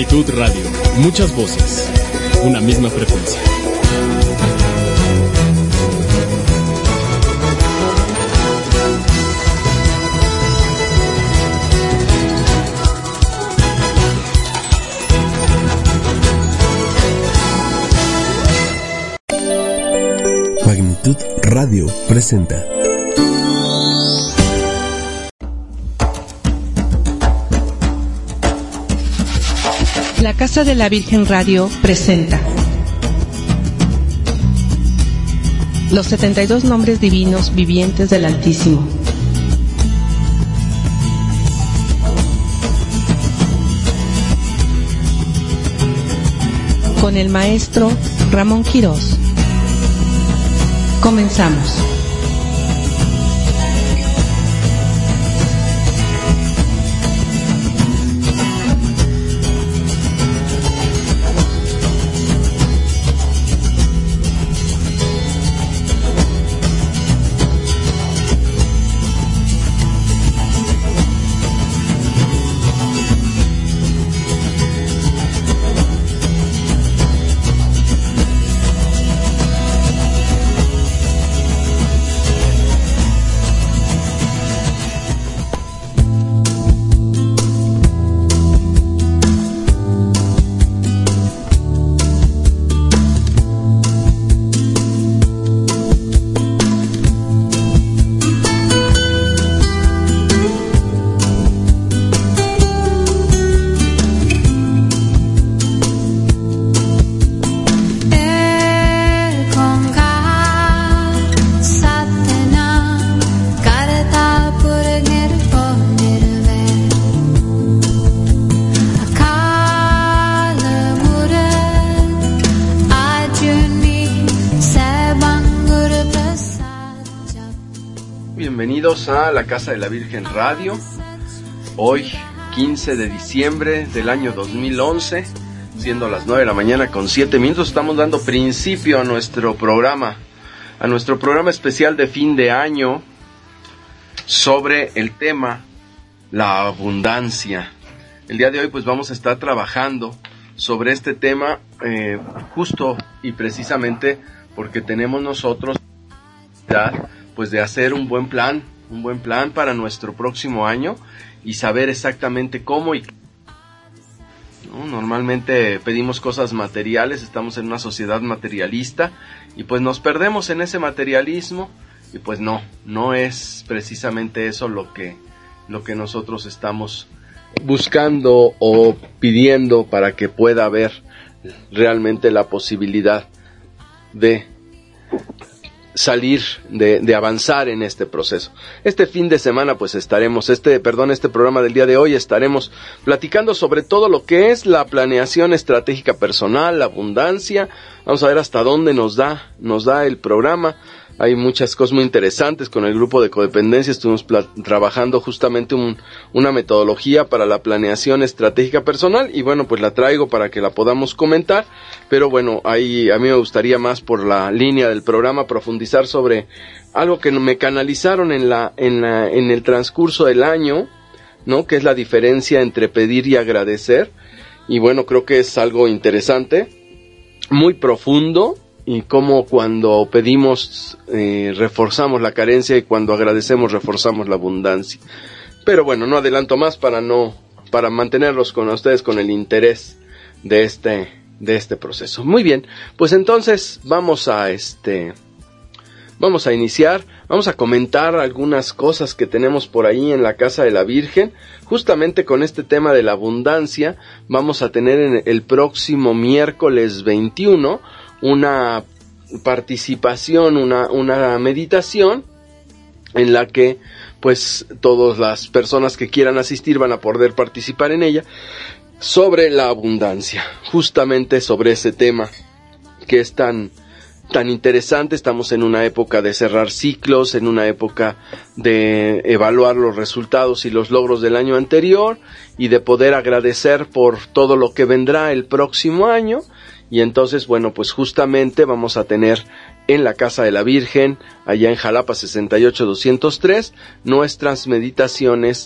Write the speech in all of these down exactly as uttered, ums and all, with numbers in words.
Magnitud Radio, muchas voces, una misma frecuencia. Magnitud Radio presenta La Casa de la Virgen Radio presenta los setenta y dos nombres divinos vivientes del Altísimo. Con el maestro Ramón Quirós. Comenzamos. Bienvenidos a la Casa de la Virgen Radio. Hoy, quince de diciembre del año dos mil once, siendo las nueve de la mañana con siete minutos, estamos dando principio a nuestro programa, a nuestro programa especial de fin de año sobre el tema la abundancia. El día de hoy pues vamos a estar trabajando sobre este tema eh, justo y precisamente porque tenemos nosotros pues de hacer un buen plan, un buen plan para nuestro próximo año y saber exactamente cómo y ¿no? Normalmente pedimos cosas materiales, estamos en una sociedad materialista y pues nos perdemos en ese materialismo y pues no, no es precisamente eso lo que, lo que nosotros estamos buscando o pidiendo para que pueda haber realmente la posibilidad de salir, de, de avanzar en este proceso. Este fin de semana pues estaremos, este, perdón, este programa del día de hoy estaremos platicando sobre todo lo que es la planeación estratégica personal, la abundancia. Vamos a ver hasta dónde nos da, nos da el programa. Hay muchas cosas muy interesantes. Con el grupo de codependencia estuvimos pla- trabajando justamente un, una metodología para la planeación estratégica personal y bueno, pues la traigo para que la podamos comentar, pero bueno, ahí a mí me gustaría más por la línea del programa profundizar sobre algo que me canalizaron en la, en la, en el transcurso del año, ¿no? Que es la diferencia entre pedir y agradecer y bueno, creo que es algo interesante, muy profundo. Y cómo cuando pedimos eh, reforzamos la carencia y cuando agradecemos reforzamos la abundancia. Pero bueno, no adelanto más para no para mantenerlos con ustedes con el interés de este de este proceso. Muy bien, pues entonces vamos a este vamos a iniciar, vamos a comentar algunas cosas que tenemos por ahí en la Casa de la Virgen. Justamente con este tema de la abundancia vamos a tener en el próximo miércoles veintiuno una participación, una, una meditación en la que pues todas las personas que quieran asistir van a poder participar en ella sobre la abundancia, justamente sobre ese tema que es tan, tan interesante. Estamos en una época de cerrar ciclos, en una época de evaluar los resultados y los logros del año anterior y de poder agradecer por todo lo que vendrá el próximo año. Y entonces, bueno, pues justamente vamos a tener en la Casa de la Virgen, allá en Jalapa sesenta y ocho doscientos tres, nuestras meditaciones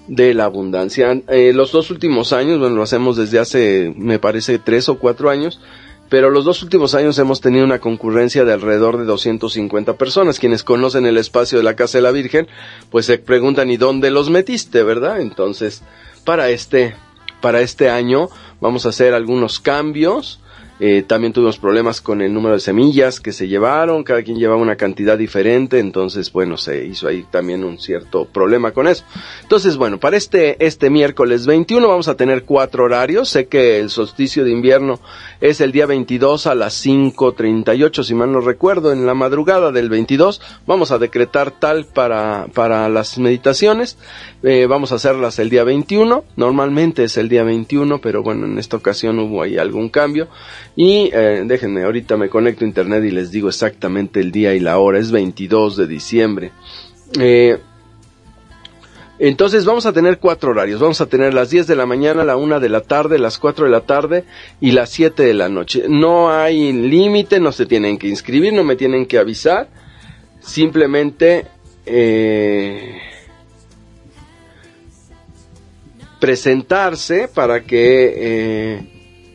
de la abundancia. Eh, los dos últimos años, bueno, lo hacemos desde hace, me parece, tres o cuatro años, pero los dos últimos años hemos tenido una concurrencia de alrededor de doscientas cincuenta personas. Quienes conocen el espacio de la Casa de la Virgen, pues se preguntan, ¿y dónde los metiste, verdad? Entonces, para este, para este año vamos a hacer algunos cambios. Eh, también tuvimos problemas con el número de semillas que se llevaron, cada quien llevaba una cantidad diferente, entonces bueno, se hizo ahí también un cierto problema con eso. Entonces bueno, para este, este miércoles veintiuno vamos a tener cuatro horarios. Sé que el solsticio de invierno es el día veintidós a las cinco treinta y ocho, si mal no recuerdo. En la madrugada del veintidós vamos a decretar tal para, para las meditaciones. Eh, vamos a hacerlas el día veintiuno, normalmente es el día veintiuno, pero bueno, en esta ocasión hubo ahí algún cambio. Y eh, déjenme, ahorita me conecto a internet y les digo exactamente el día y la hora, es veintidós de diciembre. Eh, entonces vamos a tener cuatro horarios, vamos a tener las diez de la mañana, la una de la tarde, las cuatro de la tarde y las siete de la noche. No hay límite, no se tienen que inscribir, no me tienen que avisar, simplemente eh, presentarse para que eh,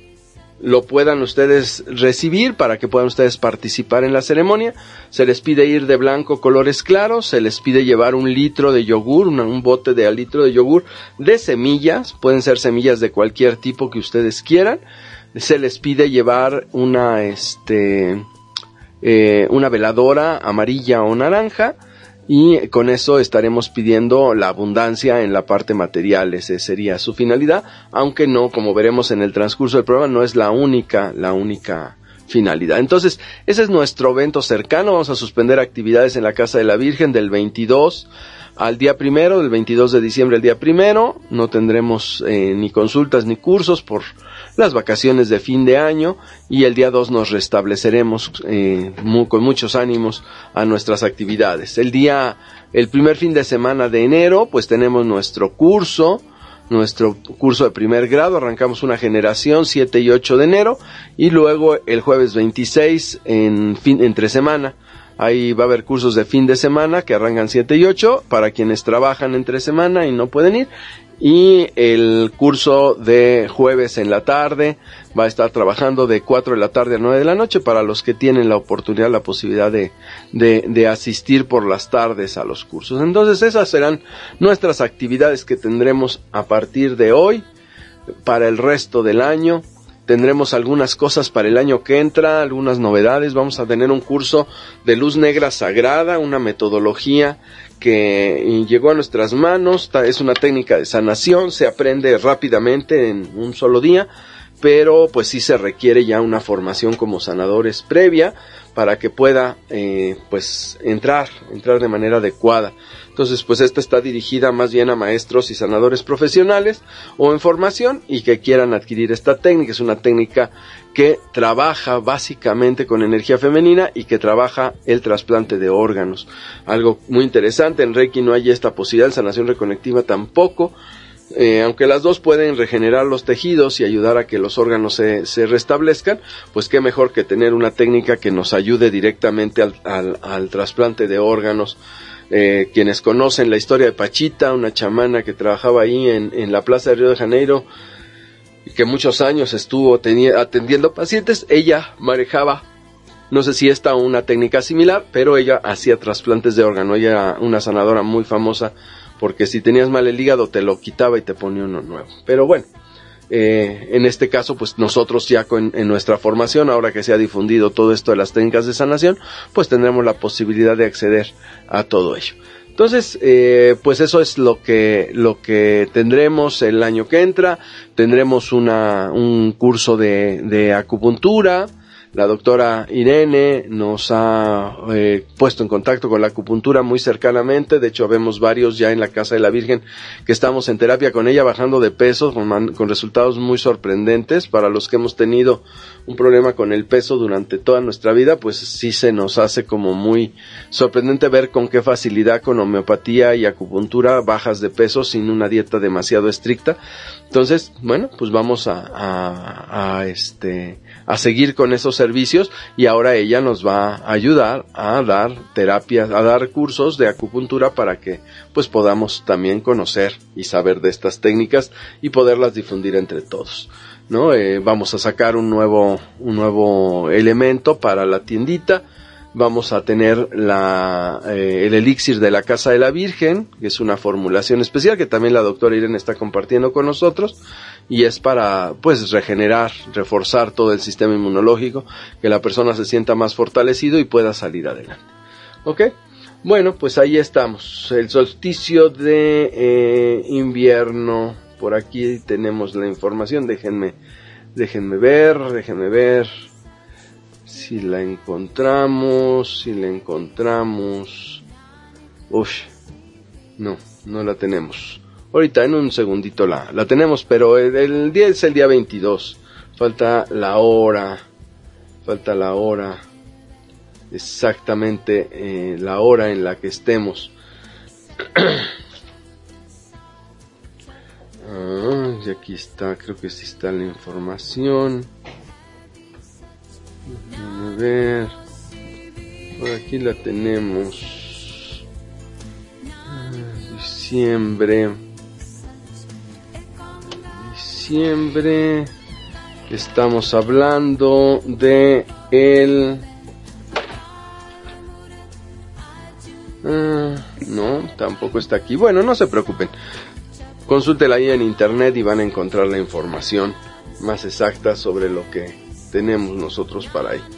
lo puedan ustedes recibir, para que puedan ustedes participar en la ceremonia. Se les pide ir de blanco, colores claros, se les pide llevar un litro de yogur, una, un bote de al litro de yogur de semillas, pueden ser semillas de cualquier tipo que ustedes quieran. Se les pide llevar una, este, eh, una veladora amarilla o naranja, y con eso estaremos pidiendo la abundancia en la parte material. Esa sería su finalidad, aunque no, como veremos en el transcurso del programa, no es la única, la única finalidad. Entonces, ese es nuestro evento cercano. Vamos a suspender actividades en la Casa de la Virgen del veintidós al día primero, del veintidós de diciembre al día primero. No tendremos eh, ni consultas ni cursos por las vacaciones de fin de año, y el día dos nos restableceremos eh, muy, con muchos ánimos a nuestras actividades. El día, el primer fin de semana de enero, pues tenemos nuestro curso, nuestro curso de primer grado. Arrancamos una generación siete y ocho de enero, y luego el jueves veintiséis en fin, entre semana. Ahí va a haber cursos de fin de semana que arrancan siete y ocho para quienes trabajan entre semana y no pueden ir. Y el curso de jueves en la tarde va a estar trabajando de cuatro de la tarde a nueve de la noche para los que tienen la oportunidad, la posibilidad de, de, de asistir por las tardes a los cursos. Entonces esas serán nuestras actividades que tendremos a partir de hoy para el resto del año. Tendremos algunas cosas para el año que entra, algunas novedades. Vamos a tener un curso de luz negra sagrada, una metodología que llegó a nuestras manos. Es una técnica de sanación, se aprende rápidamente en un solo día, pero pues sí se requiere ya una formación como sanadores previa para que pueda eh, pues entrar, entrar de manera adecuada. Entonces, pues esta está dirigida más bien a maestros y sanadores profesionales o en formación y que quieran adquirir esta técnica. Es una técnica que trabaja básicamente con energía femenina y que trabaja el trasplante de órganos. Algo muy interesante, en Reiki no hay esta posibilidad, en sanación reconectiva tampoco. Eh, aunque las dos pueden regenerar los tejidos y ayudar a que los órganos se, se restablezcan, pues qué mejor que tener una técnica que nos ayude directamente al, al, al trasplante de órganos. Eh, quienes conocen la historia de Pachita, una chamana que trabajaba ahí en, en la plaza de Río de Janeiro y que muchos años estuvo teni- atendiendo pacientes, ella manejaba, no sé si esta o una técnica similar, pero ella hacía trasplantes de órgano. Ella era una sanadora muy famosa porque si tenías mal el hígado te lo quitaba y te ponía uno nuevo. Pero bueno, eh, en este caso pues nosotros ya con, en nuestra formación, ahora que se ha difundido todo esto de las técnicas de sanación, pues tendremos la posibilidad de acceder a todo ello. Entonces, eh, pues eso es lo que, lo que tendremos el año que entra. Tendremos una, un curso de, de acupuntura. La doctora Irene nos ha eh, puesto en contacto con la acupuntura muy cercanamente. De hecho, vemos varios ya en la Casa de la Virgen que estamos en terapia con ella, bajando de peso con, man, con resultados muy sorprendentes. Para los que hemos tenido un problema con el peso durante toda nuestra vida, pues sí se nos hace como muy sorprendente ver con qué facilidad con homeopatía y acupuntura bajas de peso sin una dieta demasiado estricta. Entonces, bueno, pues vamos a, a, a este, a seguir con esos servicios, y ahora ella nos va a ayudar a dar terapias, a dar cursos de acupuntura para que pues podamos también conocer y saber de estas técnicas y poderlas difundir entre todos, ¿no? Eh, vamos a sacar un nuevo, un nuevo elemento para la tiendita. Vamos a tener la, eh, el elixir de la Casa de la Virgen, que es una formulación especial que también la doctora Irene está compartiendo con nosotros, y es para, pues, regenerar, reforzar todo el sistema inmunológico, que la persona se sienta más fortalecido y pueda salir adelante. ¿Ok? Bueno, pues ahí estamos. El solsticio de eh, invierno. Por aquí tenemos la información. Déjenme, déjenme ver, déjenme ver. Si la encontramos, si la encontramos. Uf, no, no la tenemos. Ahorita en un segundito la, la tenemos, pero el, el día es el día veintidós. Falta la hora, falta la hora, exactamente eh, la hora en la que estemos. Ah, y aquí está, creo que sí está la información. A ver, por aquí la tenemos. Diciembre. Diciembre. Estamos hablando de el... Ah, no, tampoco está aquí. Bueno, no se preocupen. Consúltela ahí en internet y van a encontrar la información más exacta sobre lo que tenemos nosotros para ahí.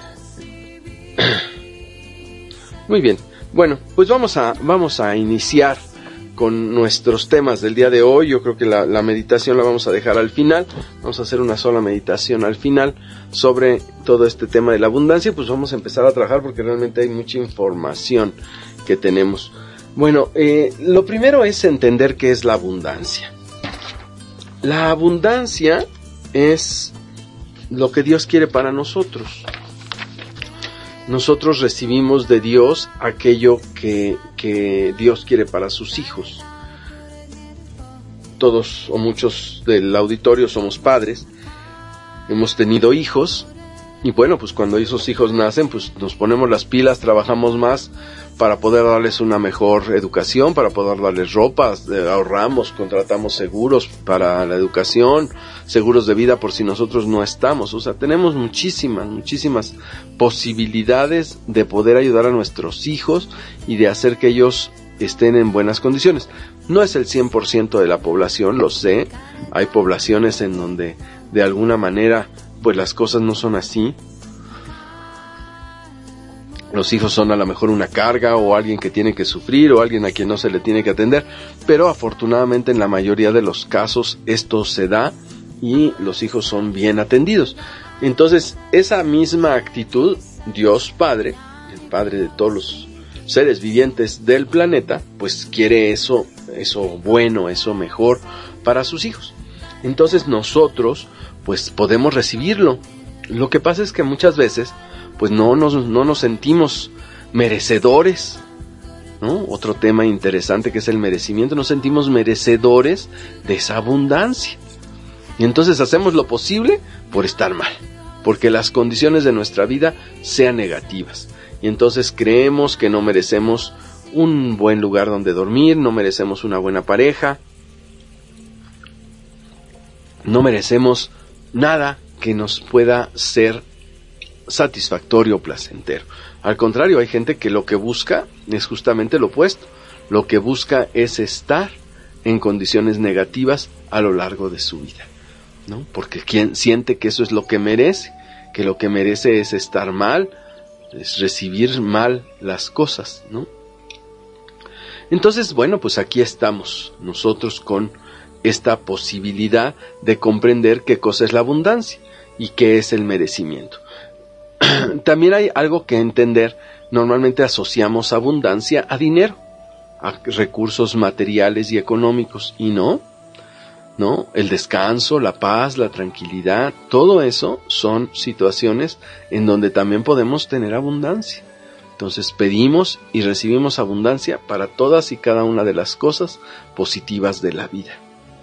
Muy bien. Bueno, pues vamos a, vamos a iniciar con nuestros temas del día de hoy. Yo creo que la, la meditación la vamos a dejar al final. Vamos a hacer una sola meditación al final sobre todo este tema de la abundancia. Pues vamos a empezar a trabajar porque realmente hay mucha información que tenemos. Bueno, eh, lo primero es entender qué es la abundancia. La abundancia es lo que Dios quiere para nosotros. Nosotros recibimos de Dios aquello que, que Dios quiere para sus hijos. Todos o muchos del auditorio somos padres, hemos tenido hijos, y bueno, pues cuando esos hijos nacen, pues nos ponemos las pilas, trabajamos más para poder darles una mejor educación, para poder darles ropa, ahorramos, contratamos seguros para la educación, seguros de vida por si nosotros no estamos. O sea, tenemos muchísimas, muchísimas posibilidades de poder ayudar a nuestros hijos y de hacer que ellos estén en buenas condiciones. No es el cien por ciento de la población, lo sé. Hay poblaciones en donde de alguna manera pues las cosas no son así. Los hijos son a lo mejor una carga o alguien que tiene que sufrir o alguien a quien no se le tiene que atender, pero afortunadamente en la mayoría de los casos esto se da y los hijos son bien atendidos. Entonces esa misma actitud, Dios Padre, el Padre de todos los seres vivientes del planeta, pues quiere eso, eso bueno, eso mejor para sus hijos. Entonces nosotros pues podemos recibirlo. Lo que pasa es que muchas veces pues no nos, no nos sentimos merecedores, ¿no? Otro tema interesante que es el merecimiento, nos sentimos merecedores de esa abundancia. Y entonces hacemos lo posible por estar mal, porque las condiciones de nuestra vida sean negativas. Y entonces creemos que no merecemos un buen lugar donde dormir, no merecemos una buena pareja, no merecemos nada que nos pueda ser satisfactorio o placentero. Al contrario, hay gente que lo que busca es justamente lo opuesto. Lo que busca es estar en condiciones negativas a lo largo de su vida, ¿no? Porque quien siente que eso es lo que merece, que lo que merece es estar mal, es recibir mal las cosas, ¿no? Entonces, bueno, pues aquí estamos nosotros con esta posibilidad de comprender qué cosa es la abundancia y qué es el merecimiento. También hay algo que entender. Normalmente asociamos abundancia a dinero, a recursos materiales y económicos, y no. ¿no? El descanso, la paz, la tranquilidad, todo eso son situaciones en donde también podemos tener abundancia. Entonces pedimos y recibimos abundancia para todas y cada una de las cosas positivas de la vida.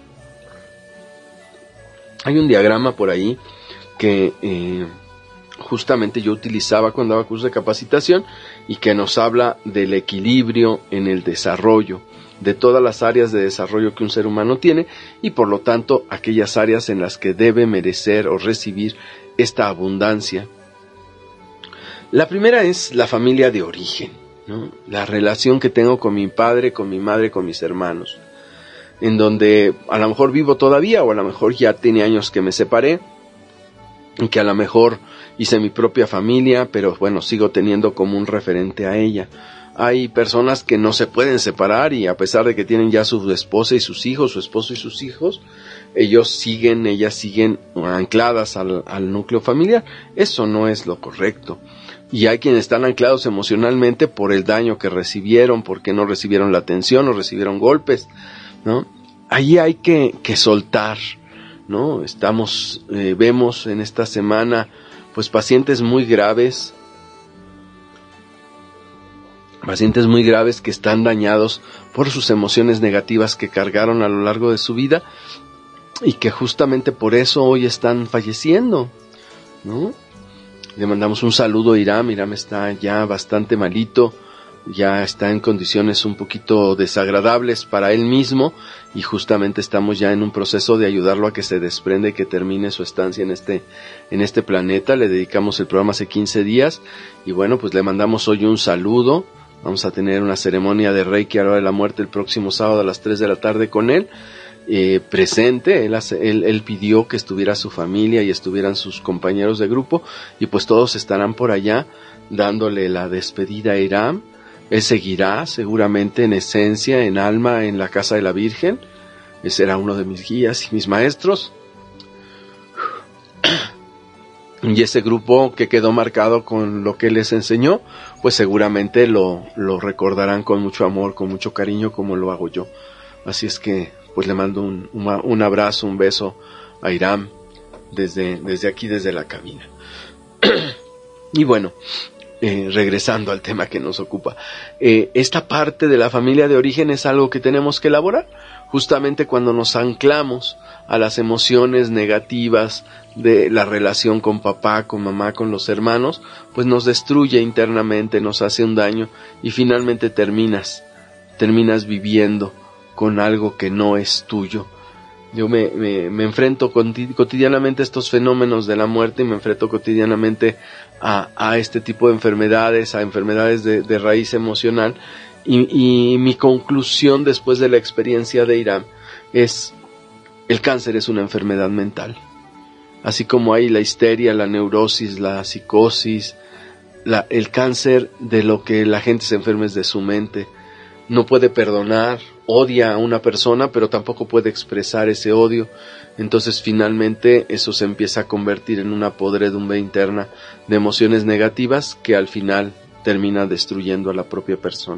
Hay un diagrama por ahí que eh, justamente yo utilizaba cuando daba cursos de capacitación y que nos habla del equilibrio en el desarrollo de todas las áreas de desarrollo que un ser humano tiene y por lo tanto aquellas áreas en las que debe merecer o recibir esta abundancia. La primera es la familia de origen, ¿no? La relación que tengo con mi padre, con mi madre, con mis hermanos, en donde a lo mejor vivo todavía o a lo mejor ya tiene años que me separé, y que a lo mejor hice mi propia familia, pero bueno, sigo teniendo como un referente a ella. Hay personas que no se pueden separar y a pesar de que tienen ya su esposa y sus hijos, su esposo y sus hijos, ellos siguen, ellas siguen ancladas al, al núcleo familiar. Eso no es lo correcto. Y hay quienes están anclados emocionalmente por el daño que recibieron, porque no recibieron la atención o recibieron golpes, ¿no? Ahí hay que, que soltar, ¿no? Estamos, eh, vemos en esta semana, pues pacientes muy graves, pacientes muy graves que están dañados por sus emociones negativas que cargaron a lo largo de su vida y que justamente por eso hoy están falleciendo, ¿no? Le mandamos un saludo a Iram. Iram está ya bastante malito, ya está en condiciones un poquito desagradables para él mismo y justamente estamos ya en un proceso de ayudarlo a que se desprenda y que termine su estancia en este, en este planeta. Le dedicamos el programa hace quince días y bueno, pues le mandamos hoy un saludo. Vamos a tener una ceremonia de Reiki a la hora de la muerte el próximo sábado a las tres de la tarde con él. Eh, presente, él, hace, él, él pidió que estuviera su familia y estuvieran sus compañeros de grupo y pues todos estarán por allá dándole la despedida a Iram. Él seguirá seguramente en esencia, en alma, en la casa de la Virgen. Él será uno de mis guías y mis maestros. Y ese grupo que quedó marcado con lo que él les enseñó, pues seguramente lo, lo recordarán con mucho amor, con mucho cariño, como lo hago yo. Así es que pues le mando un, un, un abrazo, un beso a Iram desde, desde aquí, desde la cabina. Y bueno, eh, regresando al tema que nos ocupa, eh, esta parte de la familia de origen es algo que tenemos que elaborar, justamente cuando nos anclamos a las emociones negativas de la relación con papá, con mamá, con los hermanos, pues nos destruye internamente, nos hace un daño y finalmente terminas, terminas viviendo con algo que no es tuyo. Yo me, me, me enfrento cotidianamente a estos fenómenos de la muerte y me enfrento cotidianamente a, a este tipo de enfermedades, a enfermedades de, de raíz emocional y, y mi conclusión después de la experiencia de Iram es: el cáncer es una enfermedad mental. Así como hay la histeria, la neurosis, la psicosis, la, el cáncer de lo que la gente se enferma es de su mente. No puede perdonar, odia a una persona, pero tampoco puede expresar ese odio. Entonces finalmente eso se empieza a convertir en una podredumbre interna de emociones negativas que al final termina destruyendo a la propia persona.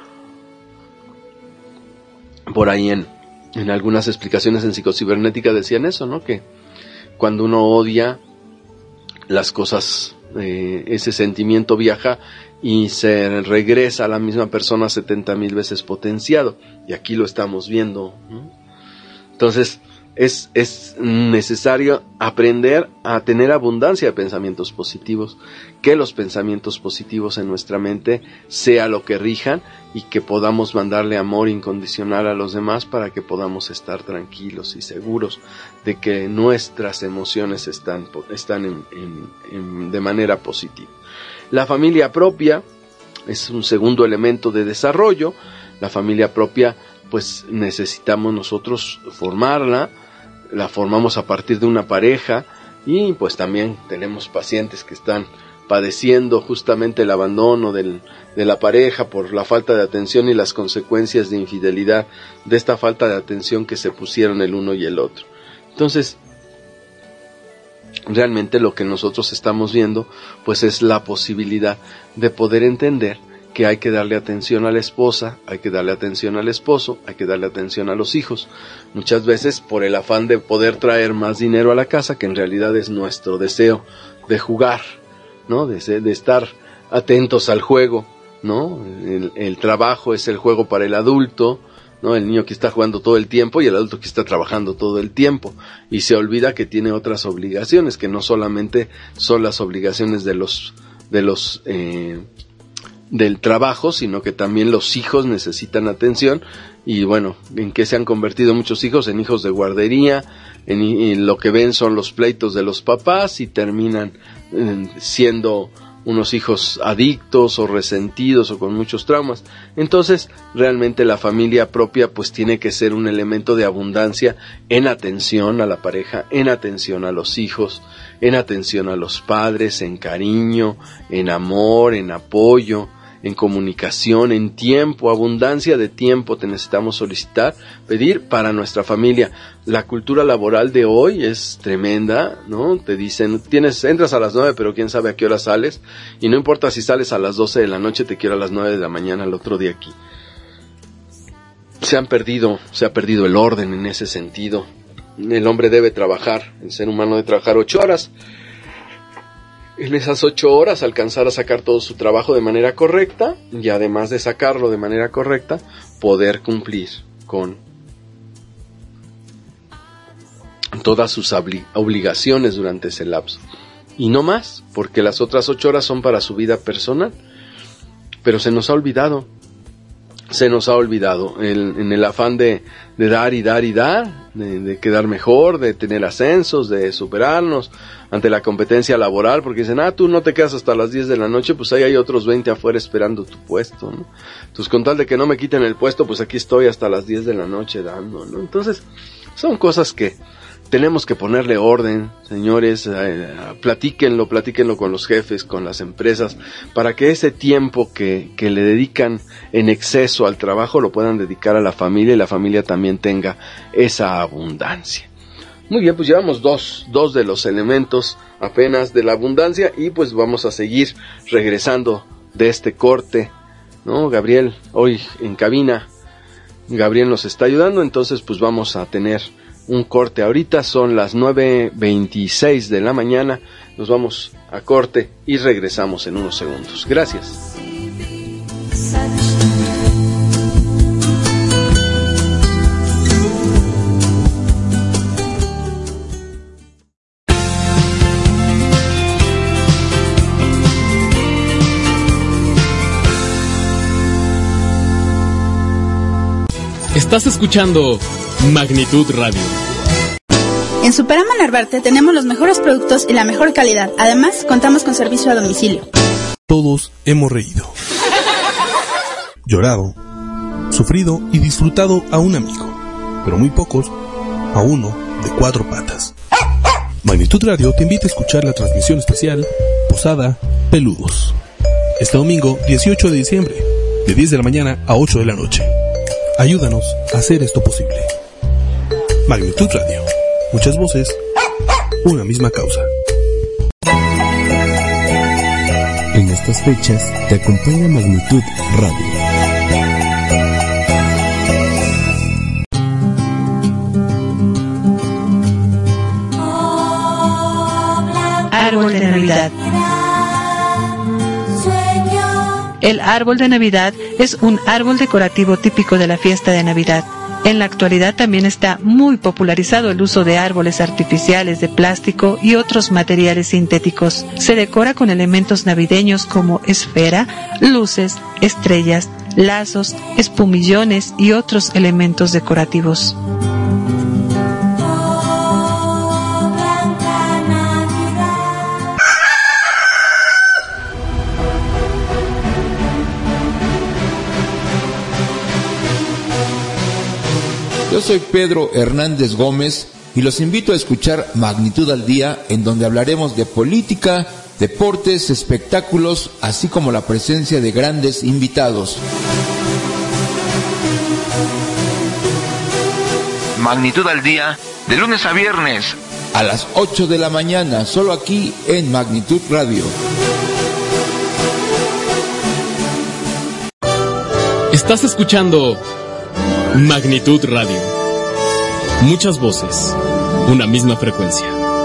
Por ahí en, en algunas explicaciones en psicocibernética decían eso, ¿no? Que cuando uno odia las cosas, eh, ese sentimiento viaja y se regresa a la misma persona setenta mil veces potenciado, y aquí lo estamos viendo, ¿no? Entonces es, es necesario aprender a tener abundancia de pensamientos positivos, que los pensamientos positivos en nuestra mente sea lo que rijan y que podamos mandarle amor incondicional a los demás para que podamos estar tranquilos y seguros de que nuestras emociones están, están en, en, en, de manera positiva. La familia propia es un segundo elemento de desarrollo. La familia propia, pues necesitamos nosotros formarla, la formamos a partir de una pareja y pues también tenemos pacientes que están padeciendo justamente el abandono del, de la pareja por la falta de atención y las consecuencias de infidelidad de esta falta de atención que se pusieron el uno y el otro. Entonces, realmente lo que nosotros estamos viendo pues es la posibilidad de poder entender que hay que darle atención a la esposa, hay que darle atención al esposo, hay que darle atención a los hijos. Muchas veces por el afán de poder traer más dinero a la casa, que en realidad es nuestro deseo de jugar, ¿no? De, de estar atentos al juego, ¿no? El, el trabajo es el juego para el adulto, ¿no? El niño que está jugando todo el tiempo y el adulto que está trabajando todo el tiempo, y se olvida que tiene otras obligaciones, que no solamente son las obligaciones de los de los eh, del trabajo, sino que también los hijos necesitan atención. Y bueno, ¿en qué se han convertido muchos hijos? En hijos de guardería, en, en lo que ven son los pleitos de los papás, y terminan eh, siendo unos hijos adictos o resentidos o con muchos traumas. Entonces, realmente la familia propia pues tiene que ser un elemento de abundancia en atención a la pareja, en atención a los hijos, en atención a los padres, en cariño, en amor, en apoyo, en comunicación, en tiempo, abundancia de tiempo te necesitamos solicitar, pedir para nuestra familia. La cultura laboral de hoy es tremenda, ¿no? Te dicen, tienes, entras a las nueve, pero quién sabe a qué hora sales, y no importa si sales a las doce de la noche, te quiero a las nueve de la mañana el otro día aquí. Se han perdido, se ha perdido el orden en ese sentido. El hombre debe trabajar, el ser humano debe trabajar ocho horas. En esas ocho horas alcanzar a sacar todo su trabajo de manera correcta, y además de sacarlo de manera correcta, poder cumplir con todas sus obligaciones durante ese lapso. Y no más, porque las otras ocho horas son para su vida personal. Pero se nos ha olvidado, se nos ha olvidado, el, en el afán de, de dar y dar y dar, de, de quedar mejor, de tener ascensos, de superarnos ante la competencia laboral, porque dicen, ah, tú no te quedas hasta las diez de la noche, pues ahí hay otros veinte afuera esperando tu puesto, ¿no? Entonces, con tal de que no me quiten el puesto, pues aquí estoy hasta las diez de la noche dando, ¿no? Entonces, son cosas que tenemos que ponerle orden, señores, eh, platíquenlo, platíquenlo con los jefes, con las empresas, para que ese tiempo que, que le dedican en exceso al trabajo lo puedan dedicar a la familia, y la familia también tenga esa abundancia. Muy bien, pues llevamos dos, dos de los elementos apenas de la abundancia, y pues vamos a seguir regresando de este corte, ¿no? Gabriel, hoy en cabina, Gabriel nos está ayudando, entonces pues vamos a tener un corte. Ahorita son las nueve veintiséis de la mañana, nos vamos a corte y regresamos en unos segundos. Gracias. Estás escuchando Magnitud Radio. En Superama Narvarte tenemos los mejores productos y la mejor calidad. Además, contamos con servicio a domicilio. Todos hemos reído, llorado, sufrido y disfrutado a un amigo, pero muy pocos a uno de cuatro patas. Magnitud Radio te invita a escuchar la transmisión especial Posada Peludos, este domingo dieciocho de diciembre, de diez de la mañana a ocho de la noche. Ayúdanos a hacer esto posible. Magnitud Radio. Muchas voces, una misma causa. En estas fechas te acompaña Magnitud Radio. Árbol de Navidad. El árbol de Navidad es un árbol decorativo típico de la fiesta de Navidad. En la actualidad también está muy popularizado el uso de árboles artificiales de plástico y otros materiales sintéticos. Se decora con elementos navideños como esfera, luces, estrellas, lazos, espumillones y otros elementos decorativos. Yo soy Pedro Hernández Gómez y los invito a escuchar Magnitud al Día, en donde hablaremos de política, deportes, espectáculos, así como la presencia de grandes invitados. Magnitud al Día, de lunes a viernes, a las ocho de la mañana, solo aquí en Magnitud Radio. Estás escuchando Magnitud Radio. Muchas voces, una misma frecuencia.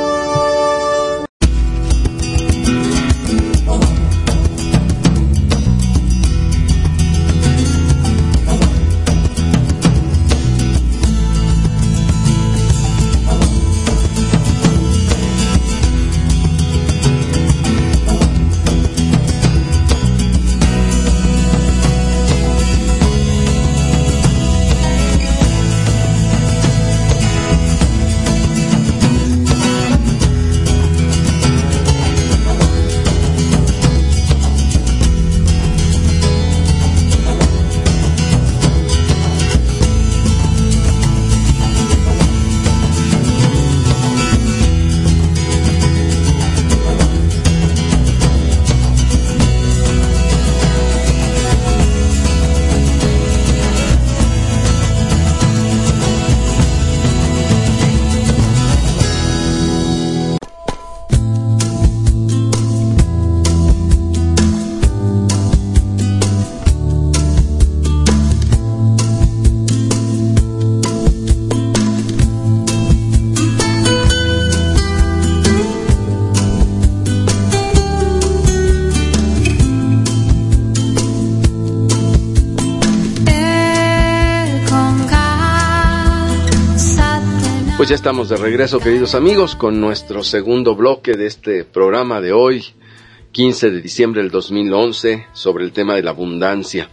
Pues ya estamos de regreso, queridos amigos, con nuestro segundo bloque de este programa de hoy, quince de diciembre del dos mil once, sobre el tema de la abundancia.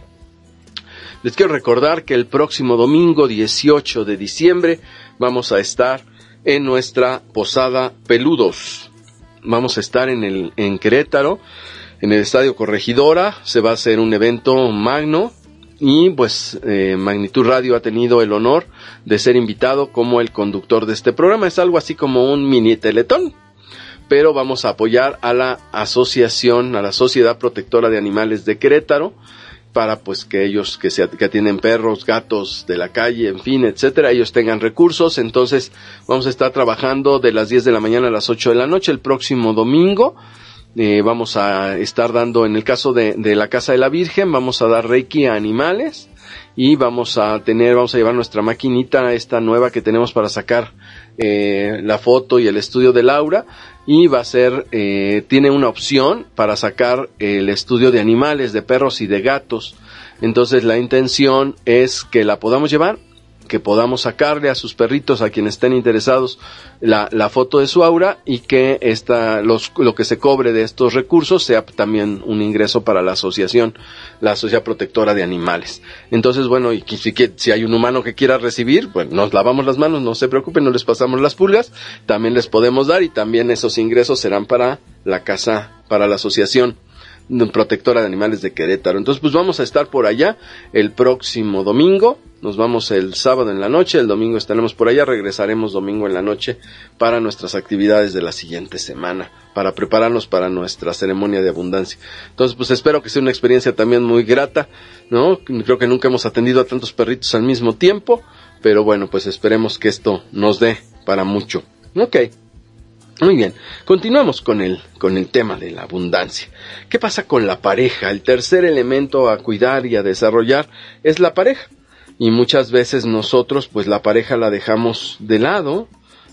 Les quiero recordar que el próximo domingo, dieciocho de diciembre, vamos a estar en nuestra posada Peludos. Vamos a estar en el en Querétaro, en el Estadio Corregidora. Se va a hacer un evento magno. Y pues eh, Magnitud Radio ha tenido el honor de ser invitado como el conductor de este programa. Es algo así como un mini teletón, pero vamos a apoyar a la asociación, a la Sociedad Protectora de Animales de Querétaro, para pues que ellos que, se, que tienen perros, gatos de la calle, en fin, etcétera, ellos tengan recursos. Entonces vamos a estar trabajando de las diez de la mañana a las ocho de la noche el próximo domingo. Eh, vamos a estar dando, en el caso de, de la Casa de la Virgen, vamos a dar Reiki a animales y vamos a tener, vamos a llevar nuestra maquinita, esta nueva que tenemos para sacar eh, la foto y el estudio de Laura, y va a ser, eh, tiene una opción para sacar el estudio de animales, de perros y de gatos. Entonces la intención es que la podamos llevar, que podamos sacarle a sus perritos, a quienes estén interesados, la, la foto de su aura, y que esta, los, lo que se cobre de estos recursos sea también un ingreso para la asociación, la Sociedad Protectora de Animales. Entonces, bueno, y si, si hay un humano que quiera recibir, pues nos lavamos las manos, no se preocupen, no les pasamos las pulgas, también les podemos dar, y también esos ingresos serán para la casa, para la asociación Protectora de Animales de Querétaro. Entonces, pues vamos a estar por allá el próximo domingo. Nos vamos el sábado en la noche, el domingo estaremos por allá, regresaremos domingo en la noche para nuestras actividades de la siguiente semana, para prepararnos para nuestra ceremonia de abundancia. Entonces, pues espero que sea una experiencia también muy grata, ¿no? Creo que nunca hemos atendido a tantos perritos al mismo tiempo, pero bueno, pues esperemos que esto nos dé para mucho. Ok. Muy bien, continuamos con el, con el tema de la abundancia. ¿Qué pasa con la pareja? El tercer elemento a cuidar y a desarrollar es la pareja. Y muchas veces nosotros, pues la pareja la dejamos de lado,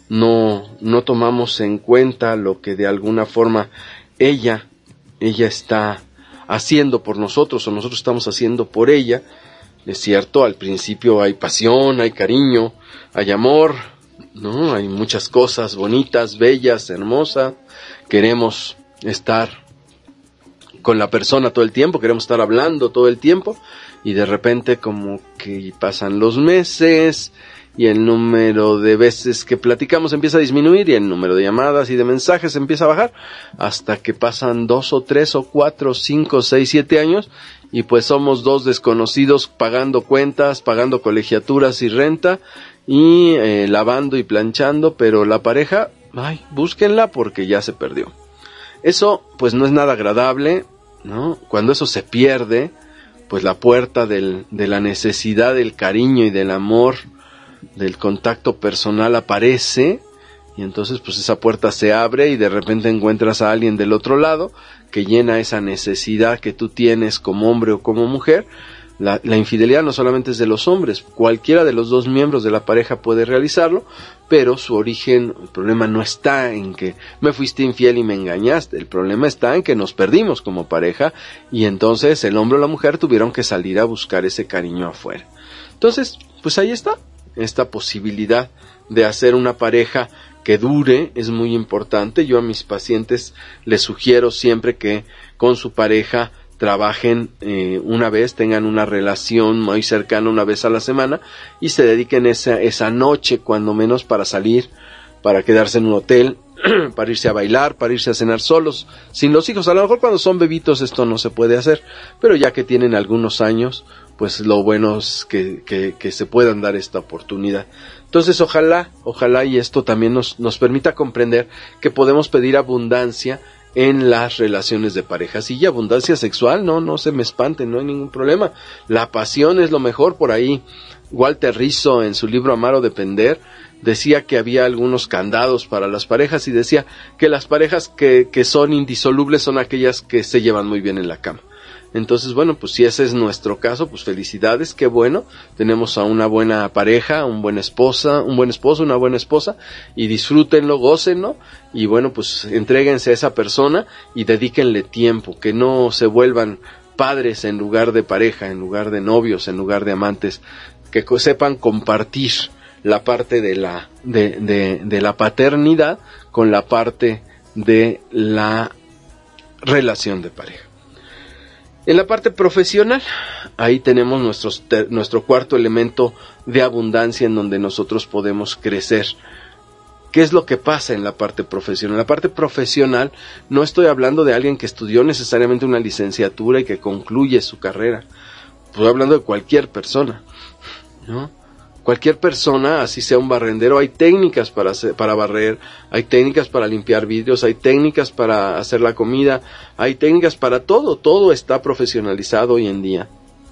no, no tomamos en cuenta lo que de alguna forma ella, ella está haciendo por nosotros o nosotros estamos haciendo por ella. Es cierto, al principio hay pasión, hay cariño, hay amor, ¿no? Hay muchas cosas bonitas, bellas, hermosas. Queremos estar con la persona todo el tiempo, queremos estar hablando todo el tiempo, y de repente como que pasan los meses y el número de veces que platicamos empieza a disminuir y el número de llamadas y de mensajes empieza a bajar, hasta que pasan dos o tres o cuatro, cinco, seis, siete años, y pues somos dos desconocidos pagando cuentas, pagando colegiaturas y renta, y eh, lavando y planchando, pero la pareja, ay, búsquenla porque ya se perdió. Eso pues no es nada agradable, ¿no? Cuando eso se pierde, pues la puerta del, de la necesidad del cariño y del amor, del contacto personal aparece, y entonces pues esa puerta se abre y de repente encuentras a alguien del otro lado que llena esa necesidad que tú tienes como hombre o como mujer, La, la infidelidad no solamente es de los hombres, cualquiera de los dos miembros de la pareja puede realizarlo, pero su origen, el problema no está en que me fuiste infiel y me engañaste, el problema está en que nos perdimos como pareja y entonces el hombre o la mujer tuvieron que salir a buscar ese cariño afuera. Entonces, pues ahí está, esta posibilidad de hacer una pareja que dure es muy importante. Yo a mis pacientes les sugiero siempre que con su pareja trabajen eh, una vez, tengan una relación muy cercana una vez a la semana y se dediquen esa, esa noche cuando menos para salir, para quedarse en un hotel, para irse a bailar, para irse a cenar solos, sin los hijos. A lo mejor cuando son bebitos esto no se puede hacer, pero ya que tienen algunos años, pues lo bueno es que, que, que se puedan dar esta oportunidad. Entonces ojalá, ojalá y esto también nos, nos permita comprender que podemos pedir abundancia en las relaciones de pareja. Sí, y abundancia sexual, no, no se me espanten, no hay ningún problema. La pasión es lo mejor. Por ahí Walter Rizzo en su libro Amar o Depender decía que había algunos candados para las parejas y decía que las parejas que, que son indisolubles son aquellas que se llevan muy bien en la cama. Entonces, bueno, pues si ese es nuestro caso, pues felicidades, qué bueno, tenemos a una buena pareja, una buena esposa, un buen esposo, una buena esposa, y disfrútenlo, gócenlo, y bueno, pues entréguense a esa persona y dedíquenle tiempo, que no se vuelvan padres en lugar de pareja, en lugar de novios, en lugar de amantes, que sepan compartir la parte de la, de, de, de la paternidad con la parte de la relación de pareja. En la parte profesional, ahí tenemos nuestros ter, nuestro cuarto elemento de abundancia en donde nosotros podemos crecer. ¿Qué es lo que pasa en la parte profesional? En la parte profesional no estoy hablando de alguien que estudió necesariamente una licenciatura y que concluye su carrera. Estoy hablando de cualquier persona, ¿no? Cualquier persona, así sea un barrendero, hay técnicas para hacer, para barrer, hay técnicas para limpiar vidrios, hay técnicas para hacer la comida, hay técnicas para todo, todo está profesionalizado hoy en día.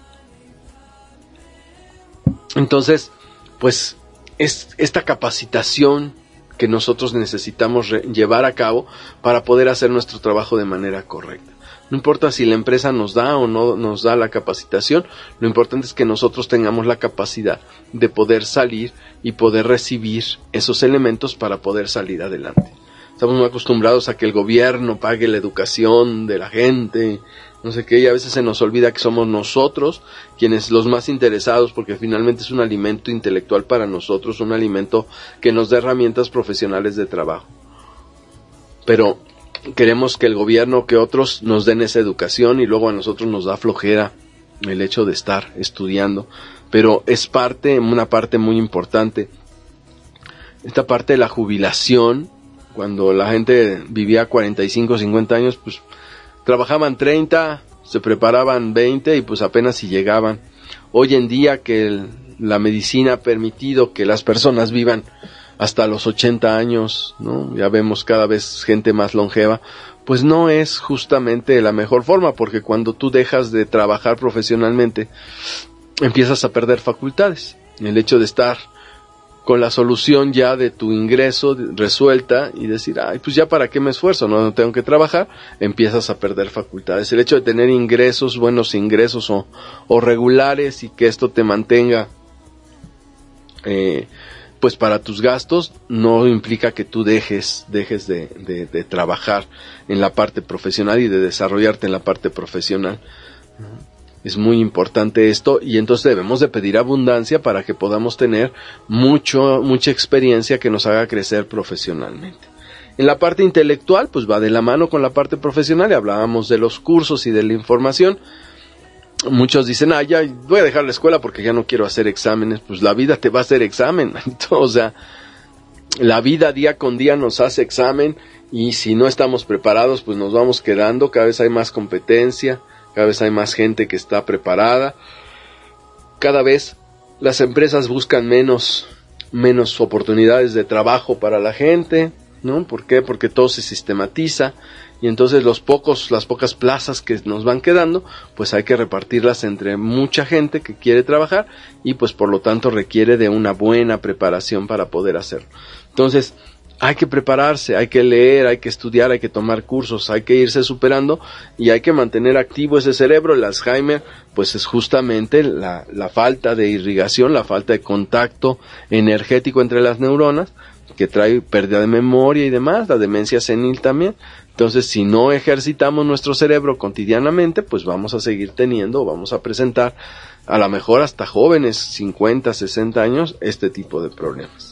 Entonces, pues, es esta capacitación que nosotros necesitamos re- llevar a cabo para poder hacer nuestro trabajo de manera correcta. No importa si la empresa nos da o no nos da la capacitación, lo importante es que nosotros tengamos la capacidad de poder salir y poder recibir esos elementos para poder salir adelante. Estamos muy acostumbrados a que el gobierno pague la educación de la gente, no sé qué, y a veces se nos olvida que somos nosotros quienes los más interesados, porque finalmente es un alimento intelectual para nosotros, un alimento que nos da herramientas profesionales de trabajo. Pero queremos que el gobierno, que otros nos den esa educación y luego a nosotros nos da flojera el hecho de estar estudiando, pero es parte, una parte muy importante. Esta parte de la jubilación, cuando la gente vivía cuarenta y cinco, cincuenta años, pues trabajaban treinta, se preparaban veinte y pues apenas si llegaban. Hoy en día que el, la medicina ha permitido que las personas vivan hasta los ochenta años, ¿no? Ya vemos cada vez gente más longeva, pues no es justamente la mejor forma, porque cuando tú dejas de trabajar profesionalmente, empiezas a perder facultades. El hecho de estar con la solución ya de tu ingreso resuelta y decir, ay, pues ya para qué me esfuerzo, no, no tengo que trabajar, empiezas a perder facultades. El hecho de tener ingresos, buenos ingresos o, o regulares y que esto te mantenga eh, pues para tus gastos, no implica que tú dejes, dejes de, de, de trabajar en la parte profesional y de desarrollarte en la parte profesional. Es muy importante esto y entonces debemos de pedir abundancia para que podamos tener mucho, mucha experiencia que nos haga crecer profesionalmente. En la parte intelectual, pues va de la mano con la parte profesional y hablábamos de los cursos y de la información. Muchos dicen, ah, ya voy a dejar la escuela porque ya no quiero hacer exámenes. Pues la vida te va a hacer examen, o sea, la vida día con día nos hace examen y si no estamos preparados, pues nos vamos quedando. Cada vez hay más competencia, cada vez hay más gente que está preparada, cada vez las empresas buscan menos, menos oportunidades de trabajo para la gente, ¿no? ¿Por qué? Porque todo se sistematiza y entonces los pocos, las pocas plazas que nos van quedando, pues hay que repartirlas entre mucha gente que quiere trabajar y pues por lo tanto requiere de una buena preparación para poder hacerlo. Entonces, hay que prepararse, hay que leer, hay que estudiar, hay que tomar cursos, hay que irse superando y hay que mantener activo ese cerebro. El Alzheimer, pues es justamente la, la falta de irrigación, la falta de contacto energético entre las neuronas, que trae pérdida de memoria y demás, la demencia senil también. Entonces, si no ejercitamos nuestro cerebro cotidianamente, pues vamos a seguir teniendo, vamos a presentar, a lo mejor hasta jóvenes, cincuenta, sesenta años, este tipo de problemas.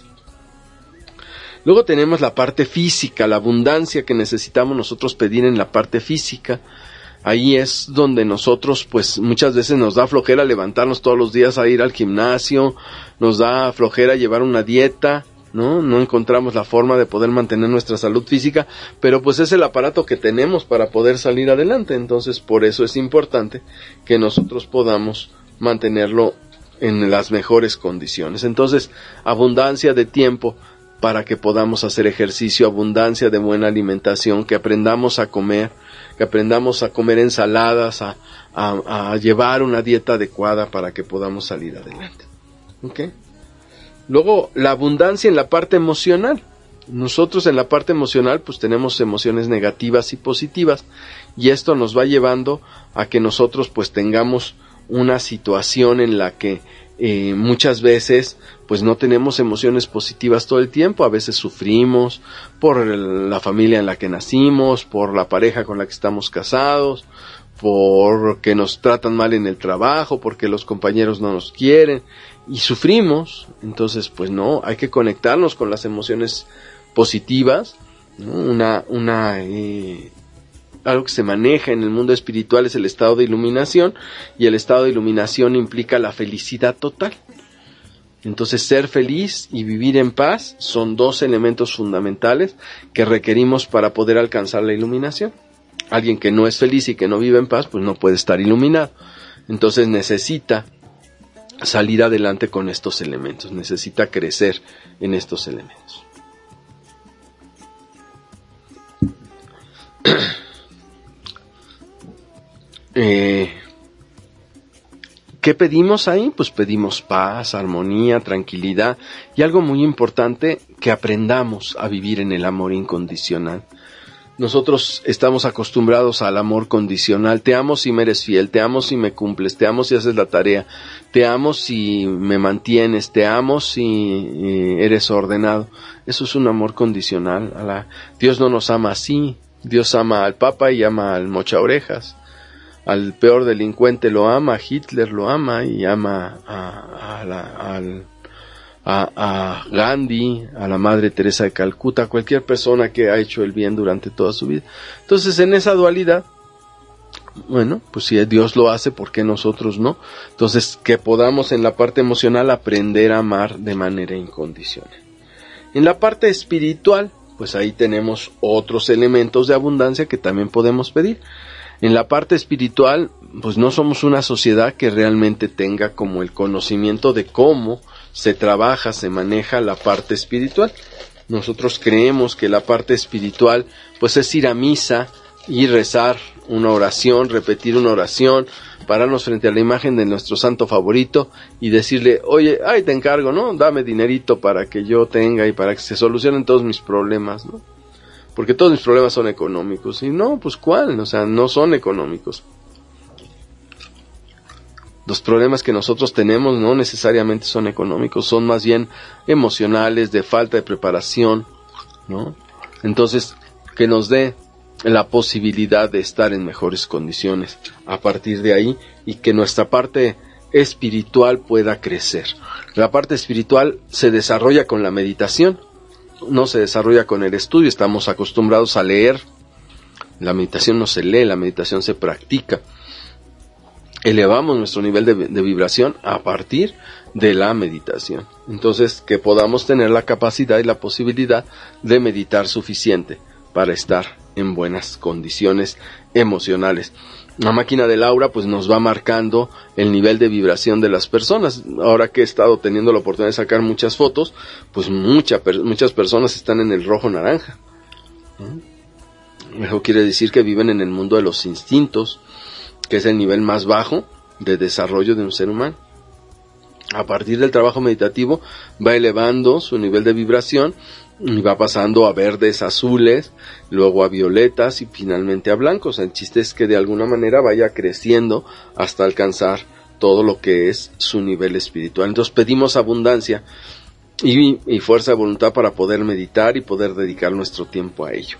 Luego tenemos la parte física, la abundancia que necesitamos nosotros pedir en la parte física. Ahí es donde nosotros, pues muchas veces nos da flojera levantarnos todos los días a ir al gimnasio, nos da flojera llevar una dieta, ¿no? No encontramos la forma de poder mantener nuestra salud física, pero pues es el aparato que tenemos para poder salir adelante. Entonces, por eso es importante que nosotros podamos mantenerlo en las mejores condiciones. Entonces, abundancia de tiempo para que podamos hacer ejercicio, abundancia de buena alimentación, que aprendamos a comer, que aprendamos a comer ensaladas, a, a, a llevar una dieta adecuada para que podamos salir adelante. ¿Okay? Luego, la abundancia en la parte emocional. Nosotros en la parte emocional pues tenemos emociones negativas y positivas, y esto nos va llevando a que nosotros pues tengamos una situación en la que Eh, muchas veces pues no tenemos emociones positivas todo el tiempo. A veces sufrimos por el, la familia en la que nacimos, por la pareja con la que estamos casados, porque nos tratan mal en el trabajo, porque los compañeros no nos quieren y sufrimos. Entonces pues no, hay que conectarnos con las emociones positivas, ¿no? Una, una eh, algo que se maneja en el mundo espiritual es el estado de iluminación, y el estado de iluminación implica la felicidad total. Entonces, ser feliz y vivir en paz son dos elementos fundamentales que requerimos para poder alcanzar la iluminación. Alguien que no es feliz y que no vive en paz, pues no puede estar iluminado. Entonces necesita salir adelante con estos elementos, necesita crecer en estos elementos. Eh, ¿Qué pedimos ahí? Pues pedimos paz, armonía, tranquilidad y algo muy importante, que aprendamos a vivir en el amor incondicional. Nosotros estamos acostumbrados al amor condicional. Te amo si me eres fiel, te amo si me cumples, te amo si haces la tarea, te amo si me mantienes, te amo si eh, eres ordenado. Eso es un amor condicional. A la... Dios no nos ama así. Dios ama al Papa y ama al mocha orejas. Al peor delincuente lo ama, Hitler lo ama y ama a, a, la, al, a, a Gandhi, a la Madre Teresa de Calcuta, a cualquier persona que ha hecho el bien durante toda su vida. Entonces, en esa dualidad, bueno, pues si Dios lo hace, ¿por qué nosotros no? Entonces, que podamos en la parte emocional aprender a amar de manera incondicional. En la parte espiritual, pues ahí tenemos otros elementos de abundancia que también podemos pedir. En la parte espiritual, pues no somos una sociedad que realmente tenga como el conocimiento de cómo se trabaja, se maneja la parte espiritual. Nosotros creemos que la parte espiritual, pues es ir a misa y rezar una oración, repetir una oración, pararnos frente a la imagen de nuestro santo favorito y decirle, oye, ahí te encargo, ¿no? Dame dinerito para que yo tenga y para que se solucionen todos mis problemas, ¿no? Porque todos mis problemas son económicos. Y no, pues ¿cuál? O sea, no son económicos. Los problemas que nosotros tenemos no necesariamente son económicos, son más bien emocionales, de falta de preparación, ¿no? Entonces, que nos dé la posibilidad de estar en mejores condiciones a partir de ahí, y que nuestra parte espiritual pueda crecer. La parte espiritual se desarrolla con la meditación, no se desarrolla con el estudio. Estamos acostumbrados a leer. La meditación no se lee, la meditación se practica. Elevamos nuestro nivel de, de vibración a partir de la meditación. Entonces, que podamos tener la capacidad y la posibilidad de meditar suficiente para estar en buenas condiciones emocionales. La máquina del aura pues nos va marcando el nivel de vibración de las personas. Ahora que he estado teniendo la oportunidad de sacar muchas fotos, pues mucha, muchas personas están en el rojo naranja. Eso quiere decir que viven en el mundo de los instintos, que es el nivel más bajo de desarrollo de un ser humano. A partir del trabajo meditativo va elevando su nivel de vibración y va pasando a verdes, azules, luego a violetas y finalmente a blancos. El chiste es que de alguna manera vaya creciendo hasta alcanzar todo lo que es su nivel espiritual. Entonces pedimos abundancia y, y fuerza de voluntad para poder meditar y poder dedicar nuestro tiempo a ello.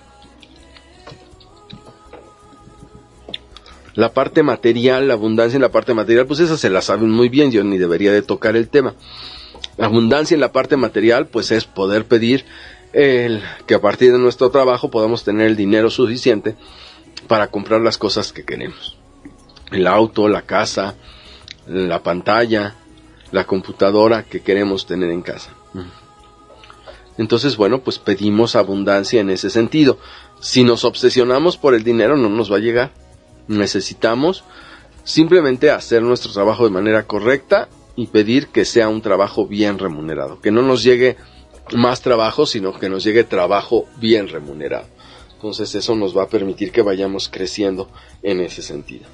La parte material, la abundancia en la parte material, pues esa se la saben muy bien, yo ni debería de tocar el tema. La abundancia en la parte material, pues es poder pedir el, que a partir de nuestro trabajo podamos tener el dinero suficiente para comprar las cosas que queremos. El auto, la casa, la pantalla, la computadora que queremos tener en casa. Entonces, bueno, pues pedimos abundancia en ese sentido. Si nos obsesionamos por el dinero, no nos va a llegar. Necesitamos simplemente hacer nuestro trabajo de manera correcta y pedir que sea un trabajo bien remunerado, que no nos llegue más trabajo, sino que nos llegue trabajo bien remunerado. Entonces eso nos va a permitir que vayamos creciendo en ese sentido.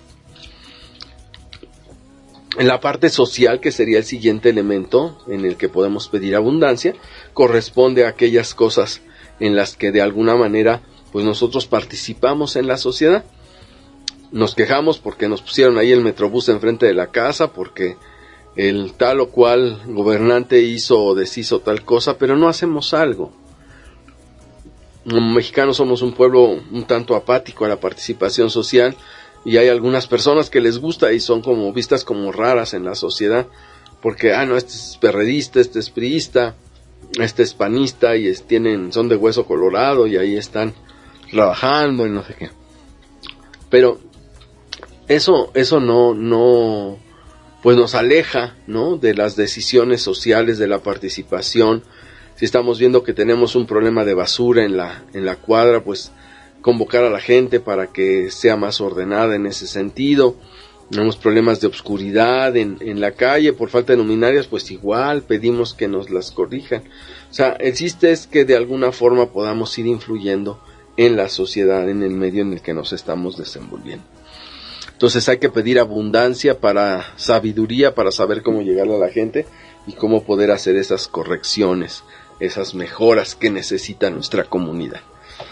En la parte social, que sería el siguiente elemento en el que podemos pedir abundancia, corresponde a aquellas cosas en las que de alguna manera pues nosotros participamos en la sociedad. Nos quejamos porque nos pusieron ahí el metrobús enfrente de la casa, porque el tal o cual gobernante hizo o deshizo tal cosa, pero no hacemos algo. Como mexicanos somos un pueblo un tanto apático a la participación social, y hay algunas personas que les gusta y son como vistas como raras en la sociedad, porque, ah, no, este es perredista, este es priista, este es panista, y es, tienen, son de hueso colorado, y ahí están trabajando y no sé qué. Pero Eso, eso no, no, pues nos aleja, ¿no?, de las decisiones sociales, de la participación. Si estamos viendo que tenemos un problema de basura en la, en la cuadra, pues convocar a la gente para que sea más ordenada en ese sentido. Tenemos problemas de obscuridad en, en la calle por falta de luminarias, pues igual pedimos que nos las corrijan. O sea, el chiste es que de alguna forma podamos ir influyendo en la sociedad, en el medio en el que nos estamos desenvolviendo. Entonces hay que pedir abundancia para sabiduría, para saber cómo llegarle a la gente y cómo poder hacer esas correcciones, esas mejoras que necesita nuestra comunidad.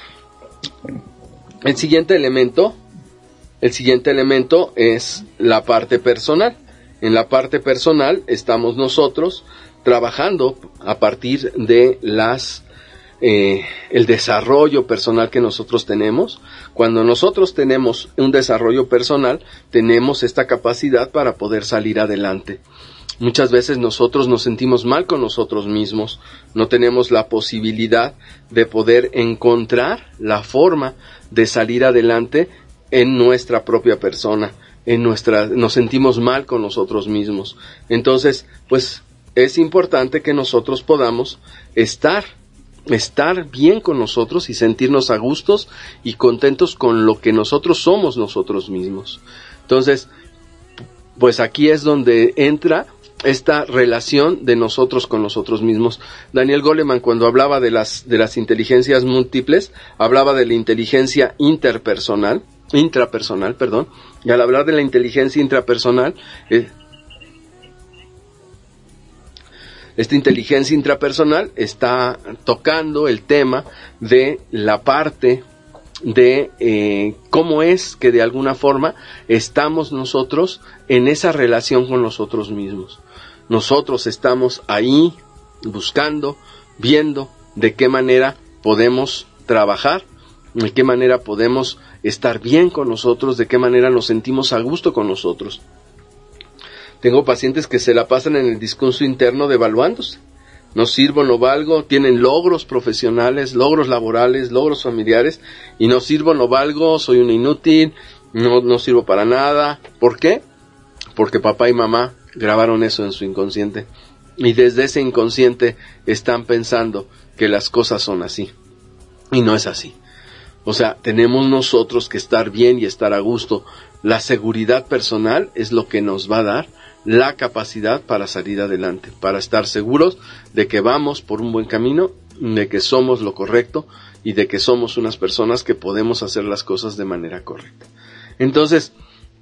El siguiente elemento, el siguiente elemento es la parte personal. En la parte personal estamos nosotros trabajando a partir de las Eh, el desarrollo personal que nosotros tenemos. Cuando nosotros tenemos un desarrollo personal, tenemos esta capacidad para poder salir adelante. Muchas veces nosotros nos sentimos mal con nosotros mismos, no tenemos la posibilidad de poder encontrar la forma de salir adelante en nuestra propia persona, en nuestra, nos sentimos mal con nosotros mismos. Entonces, pues es importante que nosotros podamos estar estar bien con nosotros y sentirnos a gustos y contentos con lo que nosotros somos nosotros mismos. Entonces, pues aquí es donde entra esta relación de nosotros con nosotros mismos. Daniel Goleman, cuando hablaba de las, de las inteligencias múltiples, hablaba de la inteligencia interpersonal, intrapersonal, perdón, y al hablar de la inteligencia intrapersonal, eh, Esta inteligencia intrapersonal está tocando el tema de la parte de eh, cómo es que de alguna forma estamos nosotros en esa relación con nosotros mismos. Nosotros estamos ahí buscando, viendo de qué manera podemos trabajar, de qué manera podemos estar bien con nosotros, de qué manera nos sentimos a gusto con nosotros. Tengo pacientes que se la pasan en el discurso interno devaluándose. No sirvo, no valgo, tienen logros profesionales, logros laborales, logros familiares, y no sirvo, no valgo, soy un inútil, no, no sirvo para nada. ¿Por qué? Porque papá y mamá grabaron eso en su inconsciente. Y desde ese inconsciente están pensando que las cosas son así. Y no es así. O sea, tenemos nosotros que estar bien y estar a gusto. La seguridad personal es lo que nos va a dar la capacidad para salir adelante, para estar seguros de que vamos por un buen camino, de que somos lo correcto y de que somos unas personas que podemos hacer las cosas de manera correcta. Entonces,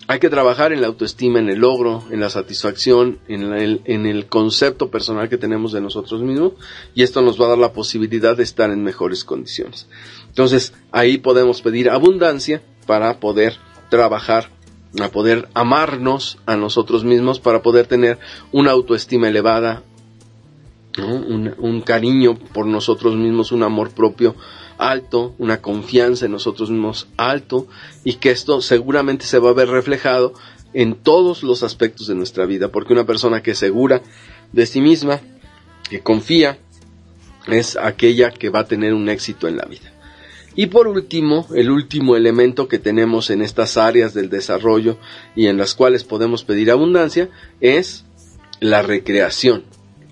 Hay que trabajar en la autoestima, en el logro, en la satisfacción, en el, en el concepto personal que tenemos de nosotros mismos, y esto nos va a dar la posibilidad de estar en mejores condiciones. Entonces, ahí podemos pedir abundancia para poder trabajar, a poder amarnos a nosotros mismos, para poder tener una autoestima elevada, ¿no? un, un cariño por nosotros mismos, un amor propio alto, una confianza en nosotros mismos alto, y que esto seguramente se va a ver reflejado en todos los aspectos de nuestra vida, porque una persona que es segura de sí misma, que confía, es aquella que va a tener un éxito en la vida. Y por último, el último elemento que tenemos en estas áreas del desarrollo y en las cuales podemos pedir abundancia es la recreación.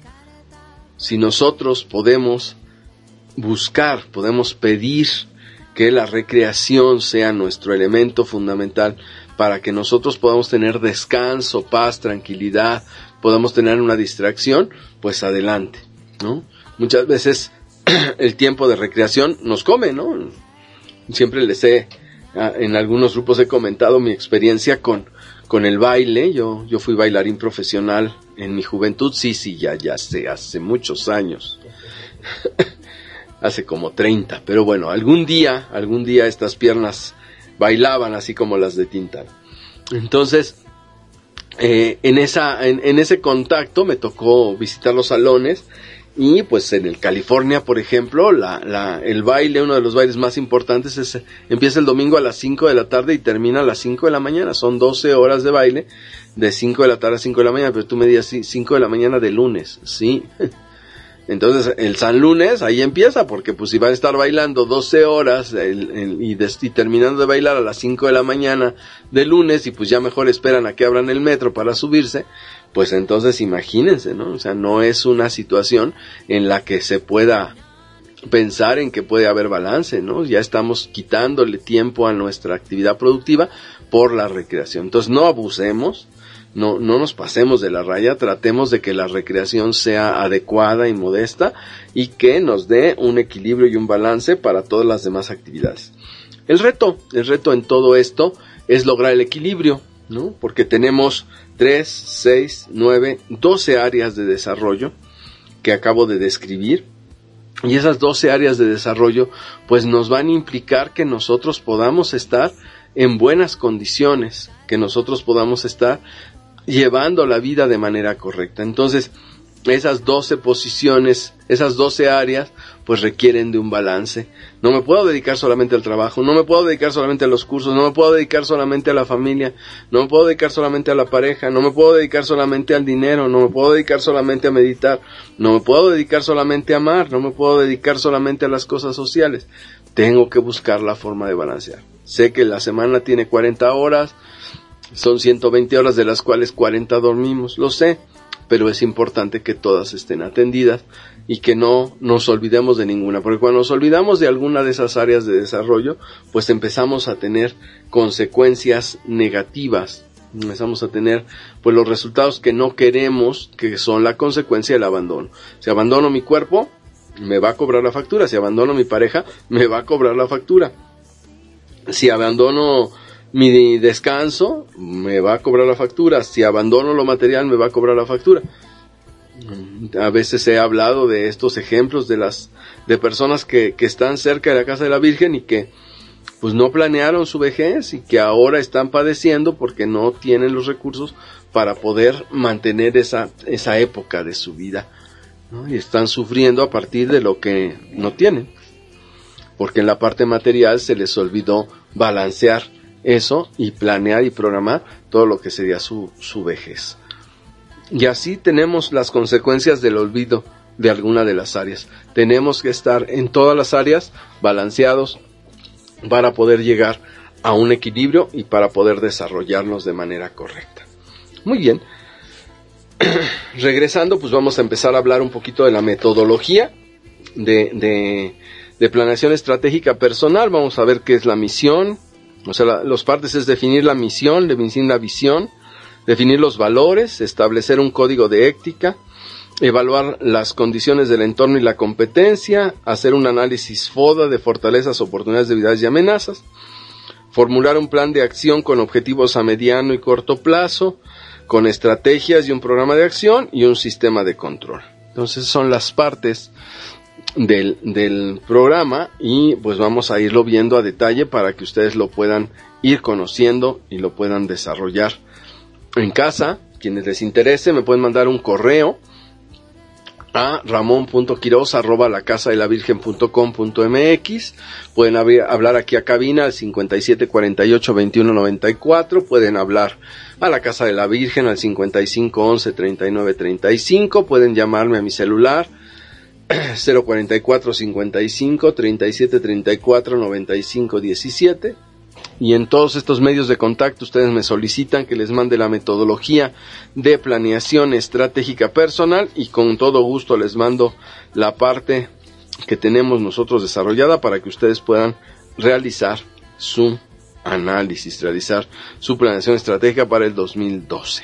Si nosotros podemos buscar, podemos pedir que la recreación sea nuestro elemento fundamental para que nosotros podamos tener descanso, paz, tranquilidad, podamos tener una distracción, pues adelante, ¿no? Muchas veces el tiempo de recreación nos come, ¿no? Siempre les he, en algunos grupos he comentado mi experiencia con, con el baile. Yo, yo fui bailarín profesional en mi juventud, sí, sí, ya, ya sé, hace muchos años. Hace como treinta, pero bueno, algún día, algún día estas piernas bailaban así como las de Tintán. Entonces, eh, en esa, en, en ese contacto me tocó visitar los salones, y pues en el California, por ejemplo, la, la, el baile, uno de los bailes más importantes es, empieza el domingo a las cinco de la tarde y termina a las cinco de la mañana, son doce horas de baile, de cinco de la tarde a cinco de la mañana, pero tú me digas, sí, cinco de la mañana de lunes, sí. Entonces, el San Lunes, ahí empieza, porque pues si van a estar bailando doce horas el, el, y, des, y terminando de bailar a las cinco de la mañana de lunes, y pues ya mejor esperan a que abran el metro para subirse, pues entonces imagínense, ¿no? O sea, no es una situación en la que se pueda pensar en que puede haber balance, ¿no? Ya estamos quitándole tiempo a nuestra actividad productiva por la recreación. Entonces, no abusemos. No, no nos pasemos de la raya, tratemos de que la recreación sea adecuada y modesta y que nos dé un equilibrio y un balance para todas las demás actividades. El reto, el reto en todo esto es lograr el equilibrio, ¿no? Porque tenemos tres, seis, nueve, doce áreas de desarrollo que acabo de describir, y esas doce áreas de desarrollo pues nos van a implicar que nosotros podamos estar en buenas condiciones, que nosotros podamos estar llevando la vida de manera correcta. Entonces, esas doce posiciones, esas doce áreas, pues requieren de un balance. No me puedo dedicar solamente al trabajo, no me puedo dedicar solamente a los cursos, no me puedo dedicar solamente a la familia, no me puedo dedicar solamente a la pareja, no me puedo dedicar solamente al dinero, no me puedo dedicar solamente a meditar, no me puedo dedicar solamente a amar, no me puedo dedicar solamente a las cosas sociales. Tengo que buscar la forma de balancear. Sé que la semana tiene cuarenta horas, son ciento veinte horas de las cuales cuarenta dormimos, lo sé, pero es importante que todas estén atendidas y que no nos olvidemos de ninguna, porque cuando nos olvidamos de alguna de esas áreas de desarrollo, pues empezamos a tener consecuencias negativas, empezamos a tener pues los resultados que no queremos, que son la consecuencia del abandono. Si abandono mi cuerpo, me va a cobrar la factura. Si abandono mi pareja, me va a cobrar la factura. Si abandono mi descanso, me va a cobrar la factura. Si abandono lo material, me va a cobrar la factura. A veces he hablado de estos ejemplos de las de personas que, que están cerca de la casa de la Virgen y que pues no planearon su vejez y que ahora están padeciendo porque no tienen los recursos para poder mantener esa, esa época de su vida, ¿no? Y están sufriendo a partir de lo que no tienen, porque en la parte material se les olvidó balancear eso y planear y programar todo lo que sería su, su vejez. Y así tenemos las consecuencias del olvido de alguna de las áreas. Tenemos que estar en todas las áreas balanceados para poder llegar a un equilibrio y para poder desarrollarnos de manera correcta. Muy bien. Regresando, pues vamos a empezar a hablar un poquito de la metodología de, de, de planeación estratégica personal. Vamos a ver qué es la misión. O sea, la, los partes es definir la misión, definir la visión, definir los valores, establecer un código de ética, evaluar las condiciones del entorno y la competencia, hacer un análisis FODA de fortalezas, oportunidades, debilidades y amenazas, formular un plan de acción con objetivos a mediano y corto plazo, con estrategias y un programa de acción y un sistema de control. Entonces son las partes del, del programa y pues vamos a irlo viendo a detalle para que ustedes lo puedan ir conociendo y lo puedan desarrollar en casa. Quienes les interese me pueden mandar un correo a ramon punto quiroz arroba la casa de la virgen punto com punto m x. Pueden abrir, hablar aquí a cabina al cincuenta y siete cuarenta y ocho veintiuno noventa y cuatro. Pueden hablar a la Casa de la Virgen al cincuenta y cinco once treinta y nueve treinta y cinco. Pueden llamarme a mi celular cero cuarenta y cuatro cincuenta y cinco treinta y siete treinta y cuatro noventa y cinco diecisiete. Y en todos estos medios de contacto ustedes me solicitan que les mande la metodología de planeación estratégica personal y con todo gusto les mando la parte que tenemos nosotros desarrollada para que ustedes puedan realizar su análisis, realizar su planeación estratégica para el dos mil doce.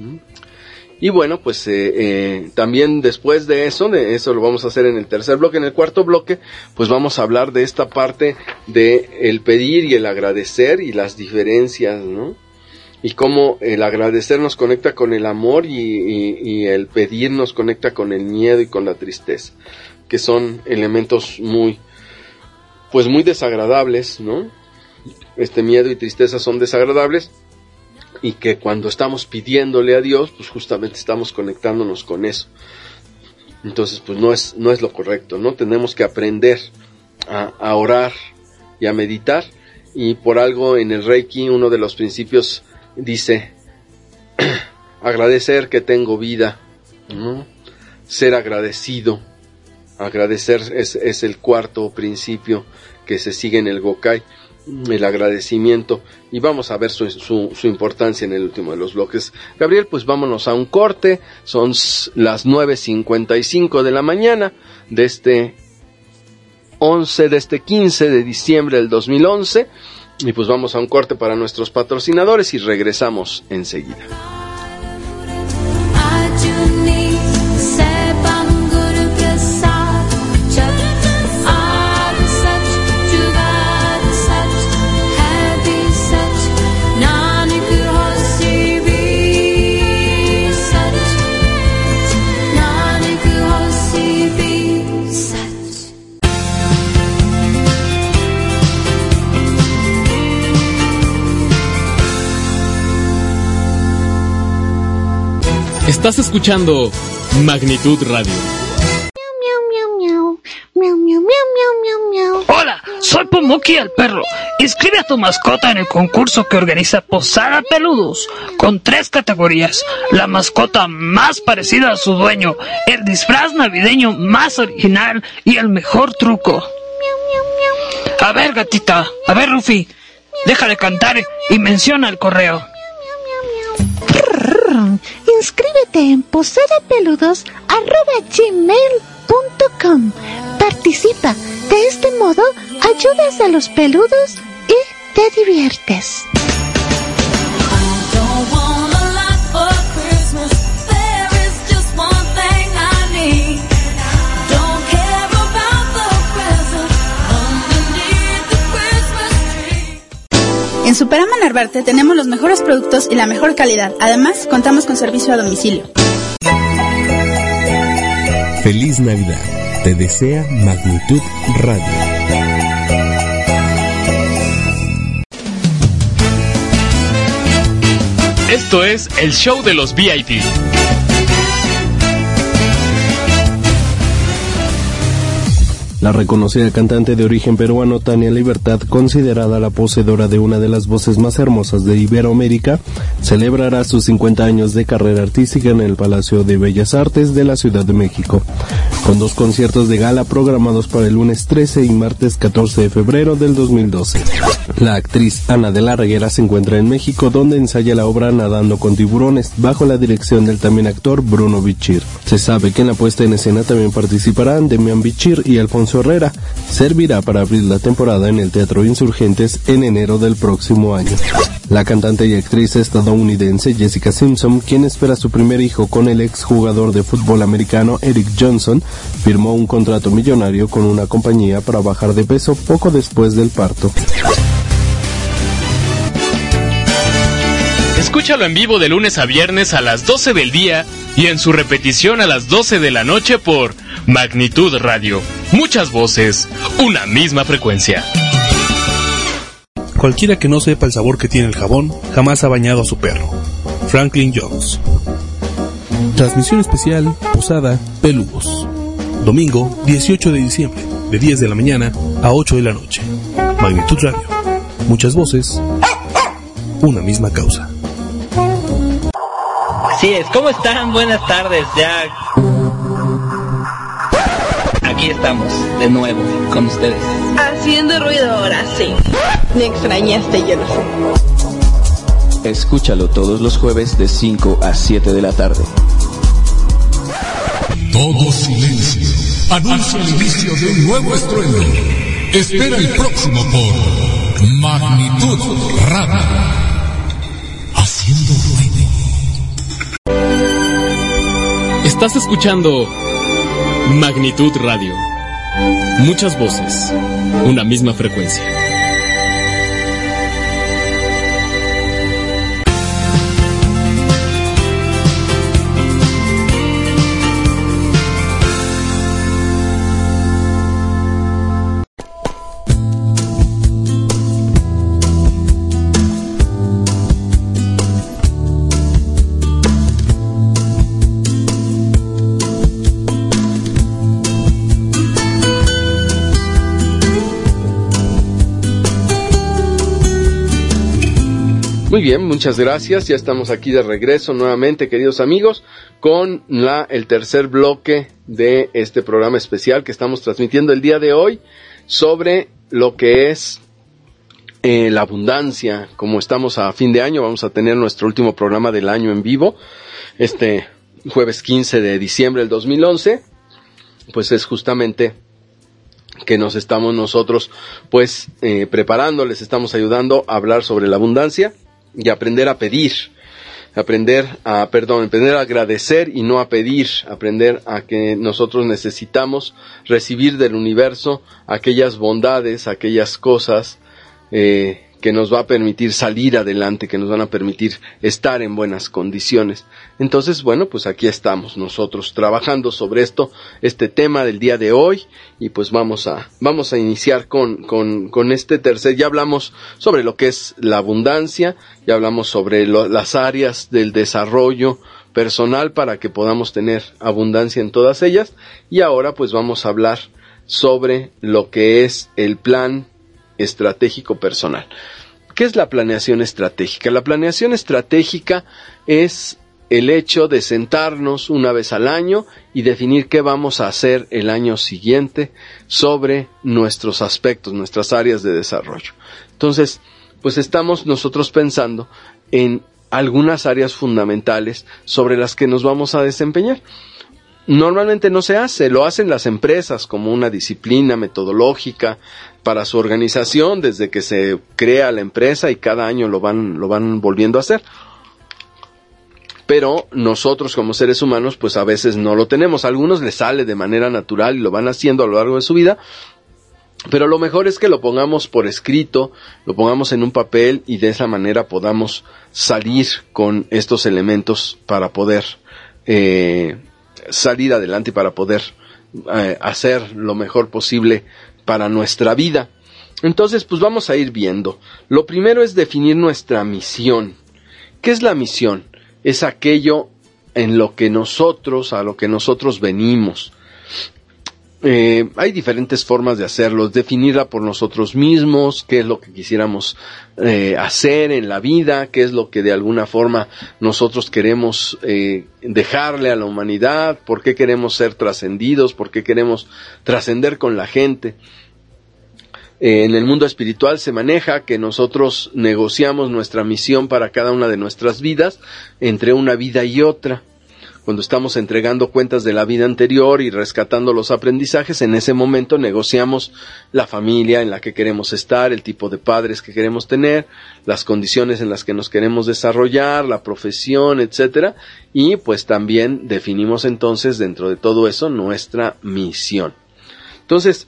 Y bueno, pues eh, eh, también después de eso, de eso lo vamos a hacer en el tercer bloque. En el cuarto bloque, pues vamos a hablar de esta parte de el pedir y el agradecer y las diferencias, ¿no? Y cómo el agradecer nos conecta con el amor y, y, y el pedir nos conecta con el miedo y con la tristeza, que son elementos muy, pues muy desagradables, ¿no? Este miedo y tristeza son desagradables. Y que cuando estamos pidiéndole a Dios, pues justamente estamos conectándonos con eso. Entonces, pues no es, no es lo correcto, ¿no? Tenemos que aprender a, a orar y a meditar. Y por algo en el Reiki, uno de los principios dice, agradecer que tengo vida, ¿no? Ser agradecido. Agradecer es, es el cuarto principio que se sigue en el Gokai. El agradecimiento, y vamos a ver su, su, su importancia en el último de los bloques. Gabriel, pues vámonos a un corte. Son las nueve cincuenta y cinco de la mañana de este once, de este quince de diciembre del dos mil once, y pues vamos a un corte para nuestros patrocinadores y regresamos enseguida. Estás escuchando Magnitud Radio. Hola, soy Pumuki el perro. Inscribe a tu mascota en el concurso que organiza Posada Peludos, con tres categorías: la mascota más parecida a su dueño, el disfraz navideño más original y el mejor truco. A ver, gatita, a ver, Rufi, deja de cantar y menciona el correo. Inscríbete en posadapeludos arroba gmail punto com. Participa. De este modo, ayudas a los peludos y te diviertes. En Superama Narvarte tenemos los mejores productos y la mejor calidad. Además, contamos con servicio a domicilio. Feliz Navidad. Te desea Magnitud Radio. Esto es el show de los V I P. La reconocida cantante de origen peruano Tania Libertad, considerada la poseedora de una de las voces más hermosas de Iberoamérica, celebrará sus cincuenta años de carrera artística en el Palacio de Bellas Artes de la Ciudad de México, con dos conciertos de gala programados para el lunes trece y martes catorce de febrero del dos mil doce. La actriz Ana de la Reguera se encuentra en México, donde ensaya la obra Nadando con tiburones, bajo la dirección del también actor Bruno Bichir. Se sabe que en la puesta en escena también participarán Demian Bichir y Alfonso Herrera. Servirá para abrir la temporada en el Teatro Insurgentes en enero del próximo año. La cantante y actriz estadounidense Jessica Simpson, quien espera su primer hijo con el exjugador de fútbol americano Eric Johnson, firmó un contrato millonario con una compañía para bajar de peso poco después del parto. Escúchalo en vivo de lunes a viernes a las doce del día y en su repetición a las doce de la noche por Magnitud Radio. Muchas voces, una misma frecuencia. Cualquiera que no sepa el sabor que tiene el jabón, jamás ha bañado a su perro. Franklin Jones. Transmisión especial, Posada, Peludos. Domingo, dieciocho de diciembre, de diez de la mañana a ocho de la noche. Magnitud Radio. Muchas voces, una misma causa. Así es, ¿cómo están? Buenas tardes, ya. Aquí estamos, de nuevo, con ustedes. Haciendo ruido ahora, sí. Me extrañaste, yo lo sé. Escúchalo todos los jueves de cinco a siete de la tarde. Todo silencio anuncia el inicio de un nuevo estruendo. Espera el próximo por Magnitud Radio. Haciendo ruido. Estás escuchando Magnitud Radio. Muchas voces, una misma frecuencia. Muy bien, muchas gracias. Ya estamos aquí de regreso nuevamente, queridos amigos, con la, el tercer bloque de este programa especial que estamos transmitiendo el día de hoy sobre lo que es eh, la abundancia. Como estamos a fin de año, vamos a tener nuestro último programa del año en vivo, este jueves quince de diciembre del dos mil once, pues es justamente que nos estamos nosotros pues eh, preparando, les estamos ayudando a hablar sobre la abundancia y aprender a pedir, aprender a, perdón, aprender a agradecer y no a pedir, aprender a que nosotros necesitamos recibir del universo aquellas bondades, aquellas cosas eh, que nos va a permitir salir adelante, que nos van a permitir estar en buenas condiciones. Entonces, bueno, pues aquí estamos nosotros trabajando sobre esto, este tema del día de hoy, y pues vamos a, vamos a iniciar con, con, con este tercer, ya hablamos sobre lo que es la abundancia, ya hablamos sobre lo, las áreas del desarrollo personal para que podamos tener abundancia en todas ellas, y ahora pues vamos a hablar sobre lo que es el plan estratégico personal. ¿Qué es la planeación estratégica? La planeación estratégica es el hecho de sentarnos una vez al año y definir qué vamos a hacer el año siguiente sobre nuestros aspectos, nuestras áreas de desarrollo. Entonces, pues estamos nosotros pensando en algunas áreas fundamentales sobre las que nos vamos a desempeñar. Normalmente no se hace, lo hacen las empresas como una disciplina metodológica para su organización desde que se crea la empresa y cada año lo van, lo van volviendo a hacer. Pero nosotros como seres humanos pues a veces no lo tenemos, a algunos les sale de manera natural y lo van haciendo a lo largo de su vida, pero lo mejor es que lo pongamos por escrito, lo pongamos en un papel y de esa manera podamos salir con estos elementos para poder eh, salir adelante y para poder eh, hacer lo mejor posible para nuestra vida. Entonces, pues vamos a ir viendo. Lo primero es definir nuestra misión. ¿Qué es la misión? Es aquello en lo que nosotros, a lo que nosotros venimos. Eh, hay diferentes formas de hacerlo, definirla por nosotros mismos, qué es lo que quisiéramos eh, hacer en la vida, qué es lo que de alguna forma nosotros queremos eh, dejarle a la humanidad, por qué queremos ser trascendidos, por qué queremos trascender con la gente. Eh, en el mundo espiritual se maneja que nosotros negociamos nuestra misión para cada una de nuestras vidas entre una vida y otra. Cuando estamos entregando cuentas de la vida anterior y rescatando los aprendizajes, en ese momento negociamos la familia en la que queremos estar, el tipo de padres que queremos tener, las condiciones en las que nos queremos desarrollar, la profesión, etcétera, y pues también definimos entonces dentro de todo eso nuestra misión. Entonces,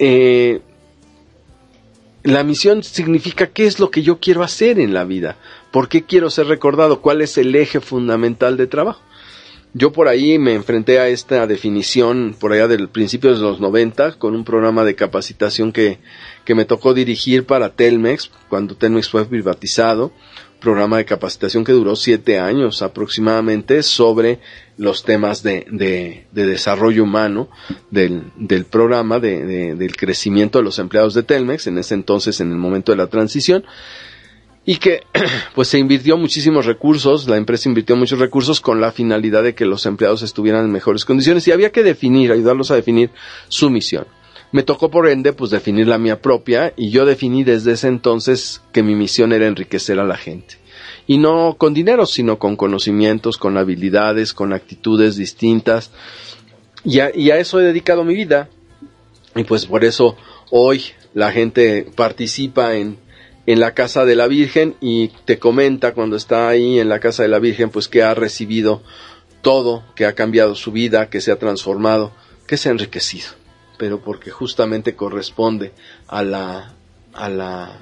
eh, la misión significa qué es lo que yo quiero hacer en la vida, ¿Por qué quiero ser recordado? ¿Cuál es el eje fundamental de trabajo? Yo por ahí me enfrenté a esta definición por allá del principio de los noventa con un programa de capacitación que, que me tocó dirigir para Telmex, cuando Telmex fue privatizado, programa de capacitación que duró siete años aproximadamente sobre los temas de, de, de desarrollo humano del, del programa, de, de, del crecimiento de los empleados de Telmex, en ese entonces, en el momento de la transición, y que pues se invirtió muchísimos recursos, la empresa invirtió muchos recursos con la finalidad de que los empleados estuvieran en mejores condiciones, y había que definir, ayudarlos a definir su misión. Me tocó por ende pues definir la mía propia, y yo definí desde ese entonces que mi misión era enriquecer a la gente. Y no con dinero, sino con conocimientos, con habilidades, con actitudes distintas. Y a, y a eso he dedicado mi vida. Y pues por eso hoy la gente participa en, en la Casa de la Virgen y te comenta cuando está ahí en la Casa de la Virgen, pues que ha recibido todo, que ha cambiado su vida, que se ha transformado, que se ha enriquecido. Pero porque justamente corresponde a la, a la,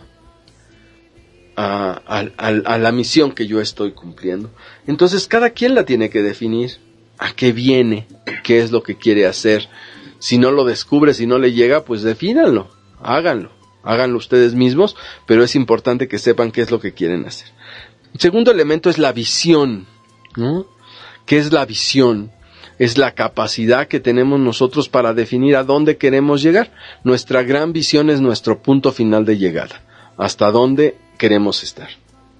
A, a, a, a la misión que yo estoy cumpliendo. Entonces cada quien la tiene que definir, a qué viene, qué es lo que quiere hacer. Si no lo descubre, si no le llega, pues defínanlo, háganlo, háganlo ustedes mismos, pero es importante que sepan qué es lo que quieren hacer. El segundo elemento es la visión, ¿no? ¿Qué es la visión? Es la capacidad que tenemos nosotros para definir a dónde queremos llegar. Nuestra gran visión es nuestro punto final de llegada, hasta dónde queremos estar.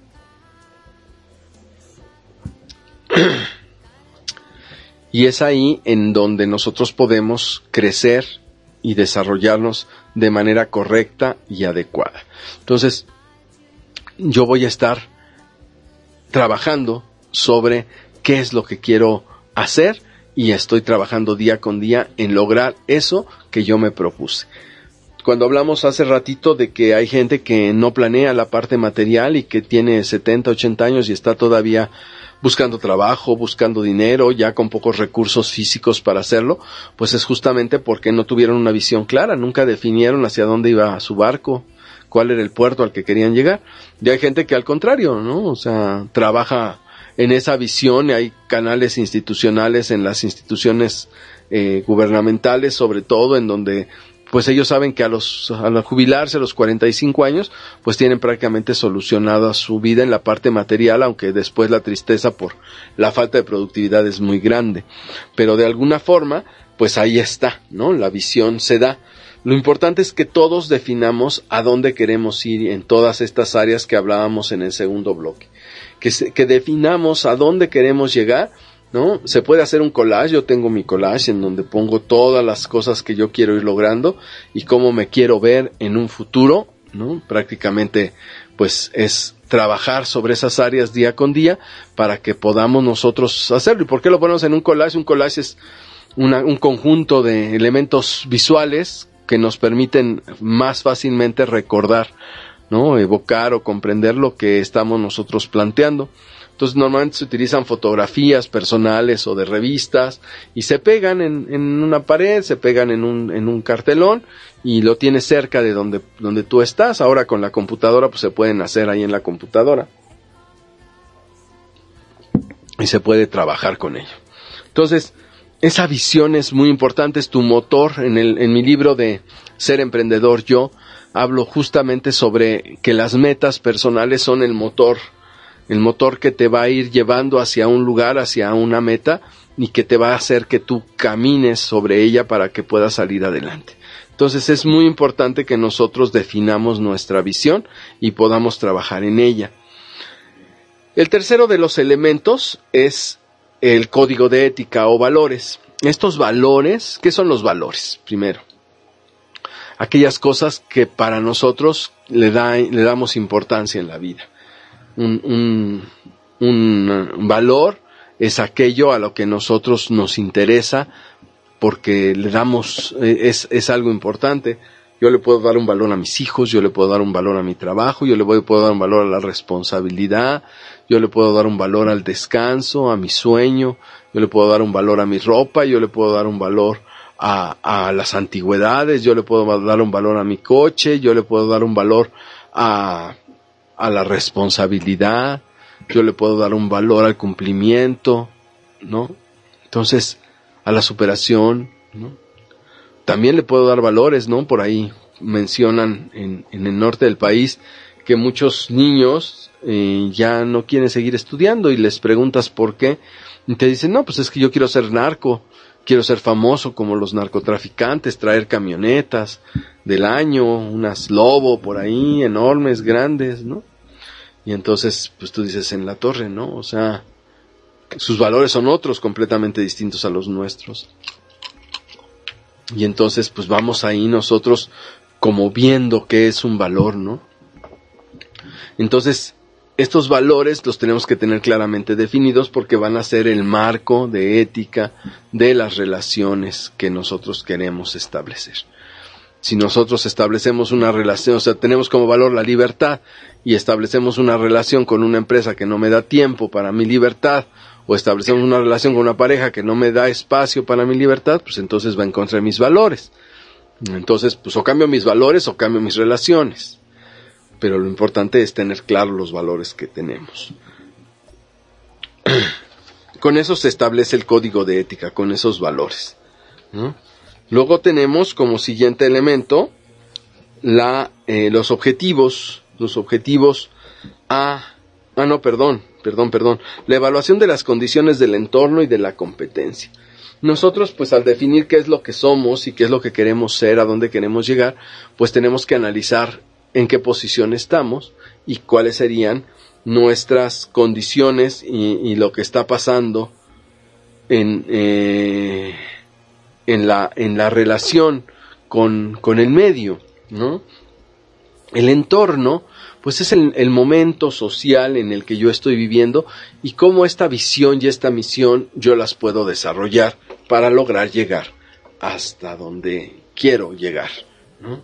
Y es ahí en donde nosotros podemos crecer y desarrollarnos de manera correcta y adecuada. Entonces, yo voy a estar trabajando sobre qué es lo que quiero hacer y estoy trabajando día con día en lograr eso que yo me propuse. Cuando hablamos hace ratito de que hay gente que no planea la parte material y que tiene setenta, ochenta años y está todavía buscando trabajo, buscando dinero, ya con pocos recursos físicos para hacerlo, pues es justamente porque no tuvieron una visión clara, nunca definieron hacia dónde iba su barco, cuál era el puerto al que querían llegar. Y hay gente que al contrario, ¿no? O sea, trabaja en esa visión, y hay canales institucionales en las instituciones eh, gubernamentales, sobre todo, en donde pues ellos saben que a los, al jubilarse a los cuarenta y cinco años, pues tienen prácticamente solucionada su vida en la parte material, aunque después la tristeza por la falta de productividad es muy grande. Pero de alguna forma, pues ahí está, ¿no? La visión se da. Lo importante es que todos definamos a dónde queremos ir en todas estas áreas que hablábamos en el segundo bloque. Que, se, que definamos a dónde queremos llegar, ¿no? Se puede hacer un collage, yo tengo mi collage en donde pongo todas las cosas que yo quiero ir logrando y cómo me quiero ver en un futuro, ¿no? Prácticamente, pues, es trabajar sobre esas áreas día con día para que podamos nosotros hacerlo. ¿Y por qué lo ponemos en un collage? Un collage es una, un conjunto de elementos visuales que nos permiten más fácilmente recordar, ¿no? Evocar o comprender lo que estamos nosotros planteando. Entonces normalmente se utilizan fotografías personales o de revistas y se pegan en, en una pared, se pegan en un, en un cartelón y lo tienes cerca de donde, donde tú estás. Ahora con la computadora pues se pueden hacer ahí en la computadora y se puede trabajar con ello. Entonces esa visión es muy importante, es tu motor. En, el, en mi libro de Ser Emprendedor Yo hablo justamente sobre que las metas personales son el motor, el motor que te va a ir llevando hacia un lugar, hacia una meta, y que te va a hacer que tú camines sobre ella para que puedas salir adelante. Entonces es muy importante que nosotros definamos nuestra visión y podamos trabajar en ella. El tercero de los elementos es el código de ética o valores. Estos valores, ¿qué son los valores? Primero, aquellas cosas que para nosotros le, da, le damos importancia en la vida. Un, un, un valor es aquello a lo que nosotros nos interesa porque le damos, es, es algo importante. Yo le puedo dar un valor a mis hijos, yo le puedo dar un valor a mi trabajo, yo le puedo dar un valor a la responsabilidad, yo le puedo dar un valor al descanso, a mi sueño, yo le puedo dar un valor a mi ropa, yo le puedo dar un valor a, a las antigüedades, yo le puedo dar un valor a mi coche, yo le puedo dar un valor a a la responsabilidad, yo le puedo dar un valor al cumplimiento, ¿no? Entonces, a la superación, ¿no? También le puedo dar valores, ¿no? Por ahí mencionan en, en el norte del país que muchos niños eh, ya no quieren seguir estudiando y les preguntas por qué y te dicen, no, pues es que yo quiero ser narco, quiero ser famoso como los narcotraficantes, traer camionetas del año, unas Lobo por ahí, enormes, grandes, ¿no? Y entonces, pues tú dices, en la torre, ¿no? O sea, sus valores son otros completamente distintos a los nuestros. Y entonces, pues vamos ahí nosotros como viendo qué es un valor, ¿no? Entonces, estos valores los tenemos que tener claramente definidos porque van a ser el marco de ética de las relaciones que nosotros queremos establecer. Si nosotros establecemos una relación, o sea, tenemos como valor la libertad y establecemos una relación con una empresa que no me da tiempo para mi libertad, o establecemos una relación con una pareja que no me da espacio para mi libertad, pues entonces va en contra de mis valores. Entonces, pues o cambio mis valores o cambio mis relaciones. Pero lo importante es tener claros los valores que tenemos. Con eso se establece el código de ética, con esos valores, ¿no? Luego tenemos como siguiente elemento la, eh, los objetivos, los objetivos a, ah no, perdón, perdón, perdón, la evaluación de las condiciones del entorno y de la competencia. Nosotros, pues al definir qué es lo que somos y qué es lo que queremos ser, a dónde queremos llegar, pues tenemos que analizar en qué posición estamos y cuáles serían nuestras condiciones y, y lo que está pasando en, eh, en la, en la relación con, con el medio, ¿no? El entorno, pues es el, el momento social en el que yo estoy viviendo y cómo esta visión y esta misión yo las puedo desarrollar para lograr llegar hasta donde quiero llegar, ¿no?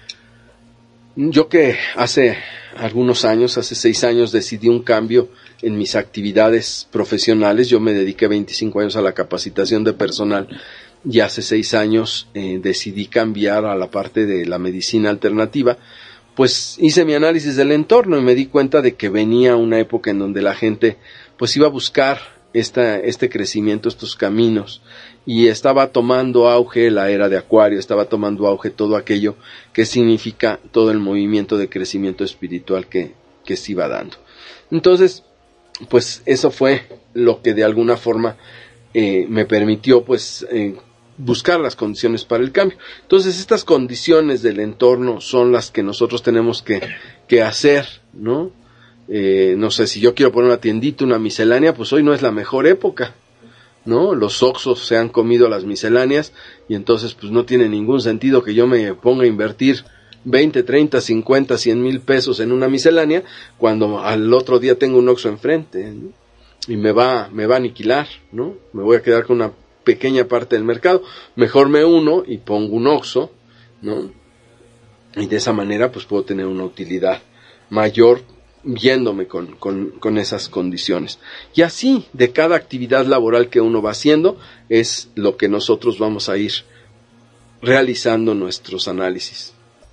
Yo que hace algunos años, hace seis años, decidí un cambio en mis actividades profesionales. Yo me dediqué veinticinco años a la capacitación de personal y hace seis años eh, decidí cambiar a la parte de la medicina alternativa. Pues hice mi análisis del entorno y me di cuenta de que venía una época en donde la gente pues iba a buscar esta, este crecimiento, estos caminos, y estaba tomando auge la era de Acuario, estaba tomando auge todo aquello que significa todo el movimiento de crecimiento espiritual que, que se iba dando. Entonces, pues eso fue lo que de alguna forma eh, me permitió pues eh, buscar las condiciones para el cambio. Entonces, estas condiciones del entorno son las que nosotros tenemos que, que hacer, ¿no? Eh, no sé, si yo quiero poner una tiendita, una miscelánea, pues hoy no es la mejor época, ¿no? Los Oxxos se han comido las misceláneas y entonces pues no tiene ningún sentido que yo me ponga a invertir veinte, treinta, cincuenta, cien mil pesos en una miscelánea cuando al otro día tengo un Oxxo enfrente, ¿no? Y me va, me va a aniquilar, ¿no? Me voy a quedar con una pequeña parte del mercado. Mejor me uno y pongo un Oxxo, ¿no? Y de esa manera pues puedo tener una utilidad mayor viéndome con, con, con esas condiciones. Y así, de cada actividad laboral que uno va haciendo, es lo que nosotros vamos a ir realizando nuestros análisis.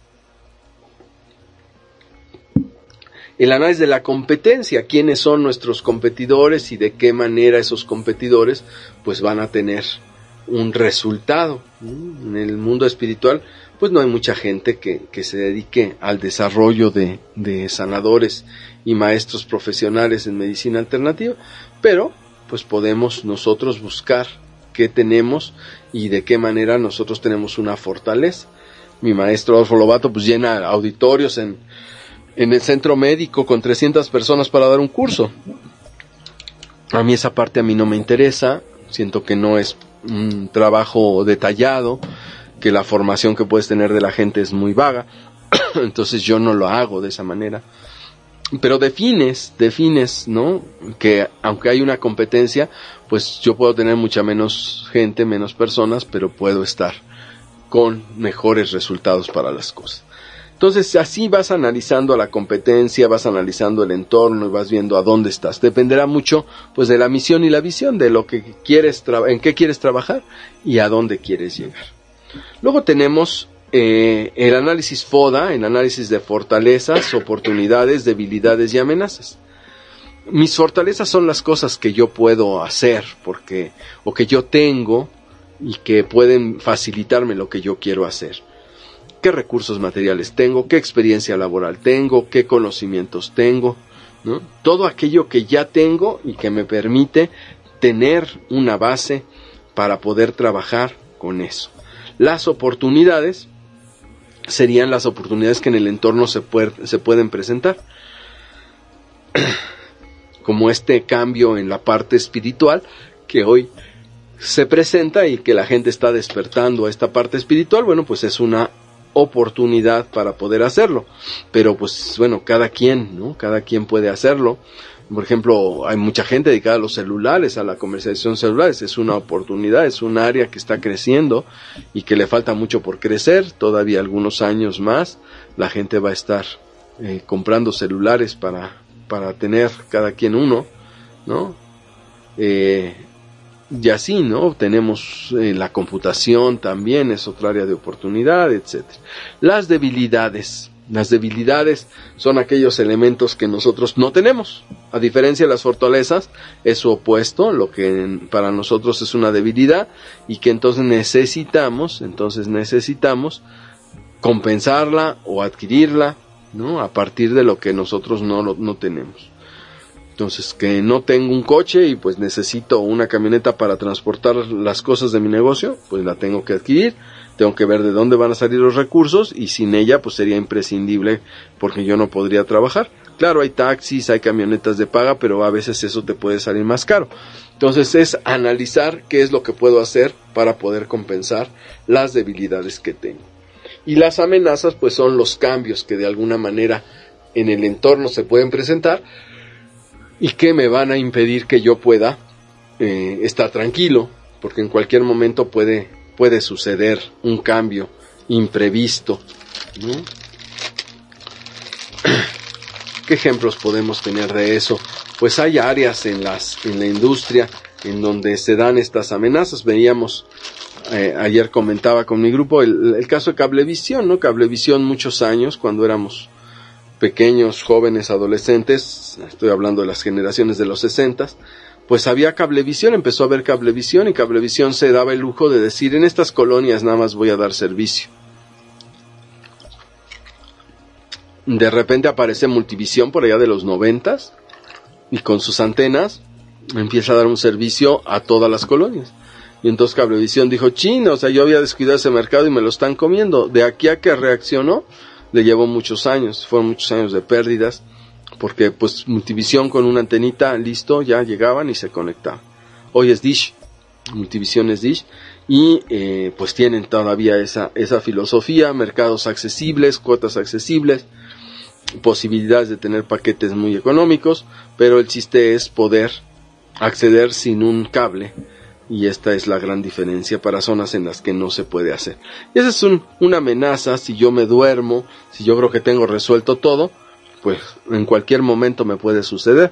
El análisis de la competencia, quiénes son nuestros competidores y de qué manera esos competidores pues van a tener un resultado. En el mundo espiritual pues no hay mucha gente que, que se dedique al desarrollo de, de sanadores y maestros profesionales en medicina alternativa, pero pues podemos nosotros buscar qué tenemos y de qué manera nosotros tenemos una fortaleza. Mi maestro Adolfo Lobato pues llena auditorios en, en el centro médico con trescientas personas para dar un curso. A mí esa parte a mí no me interesa, siento que no es un trabajo detallado, que la formación que puedes tener de la gente es muy vaga, entonces yo no lo hago de esa manera. Pero defines, defines, ¿no? Que aunque hay una competencia, pues yo puedo tener mucha menos gente, menos personas, pero puedo estar con mejores resultados para las cosas. Entonces así vas analizando a la competencia, vas analizando el entorno y vas viendo a dónde estás. Dependerá mucho pues de la misión y la visión, de lo que quieres, tra- en qué quieres trabajar y a dónde quieres llegar. Luego tenemos eh, el análisis FODA, el análisis de fortalezas, oportunidades, debilidades y amenazas. Mis fortalezas son las cosas que yo puedo hacer porque o que yo tengo y que pueden facilitarme lo que yo quiero hacer. ¿Qué recursos materiales tengo? ¿Qué experiencia laboral tengo? ¿Qué conocimientos tengo? ¿No? Todo aquello que ya tengo y que me permite tener una base para poder trabajar con eso. Las oportunidades serían las oportunidades que en el entorno se, puede, se pueden presentar. Como este cambio en la parte espiritual que hoy se presenta y que la gente está despertando a esta parte espiritual, bueno, pues es una oportunidad para poder hacerlo. Pero pues bueno, cada quien, ¿no? Cada quien puede hacerlo. Por ejemplo, hay mucha gente dedicada a los celulares, a la comercialización de celulares. Es una oportunidad, es un área que está creciendo y que le falta mucho por crecer. Todavía algunos años más la gente va a estar eh, comprando celulares para para tener cada quien uno, ¿no? Eh, y así, ¿no? Tenemos eh, la computación también, es otra área de oportunidad, etcétera. Las debilidades. Las debilidades son aquellos elementos que nosotros no tenemos. A diferencia de las fortalezas, es su opuesto, lo que para nosotros es una debilidad y que entonces necesitamos, entonces necesitamos compensarla o adquirirla, ¿no? A partir de lo que nosotros no, no tenemos. Entonces, que no tengo un coche y pues necesito una camioneta para transportar las cosas de mi negocio, pues la tengo que adquirir, tengo que ver de dónde van a salir los recursos y sin ella pues sería imprescindible porque yo no podría trabajar. Claro, hay taxis, hay camionetas de paga, pero a veces eso te puede salir más caro. Entonces es analizar qué es lo que puedo hacer para poder compensar las debilidades que tengo. Y las amenazas pues son los cambios que de alguna manera en el entorno se pueden presentar y que me van a impedir que yo pueda eh, estar tranquilo, porque en cualquier momento puede, puede suceder un cambio imprevisto, ¿no? ¿Qué ejemplos podemos tener de eso? Pues hay áreas en, las, en la industria en donde se dan estas amenazas. Veíamos Eh, ayer comentaba con mi grupo el, el caso de Cablevisión, ¿no? Cablevisión muchos años, cuando éramos pequeños, jóvenes, adolescentes, estoy hablando de las generaciones de los sesentas, pues había Cablevisión, empezó a haber Cablevisión y Cablevisión se daba el lujo de decir, en estas colonias nada más voy a dar servicio. De repente aparece Multivisión por allá de los noventas y con sus antenas empieza a dar un servicio a todas las colonias. Y entonces Cablevisión dijo, chin, o sea, yo había descuidado ese mercado y me lo están comiendo. De aquí a que reaccionó, le llevó muchos años, fueron muchos años de pérdidas, porque pues Multivisión con una antenita, listo, ya llegaban y se conectaban. Hoy es Dish, Multivisión es Dish, y eh, pues tienen todavía esa, esa filosofía, mercados accesibles, cuotas accesibles, posibilidades de tener paquetes muy económicos, pero el chiste es poder acceder sin un cable. Y esta es la gran diferencia para zonas en las que no se puede hacer. Y esa es un, una amenaza. Si yo me duermo, si yo creo que tengo resuelto todo, pues en cualquier momento me puede suceder.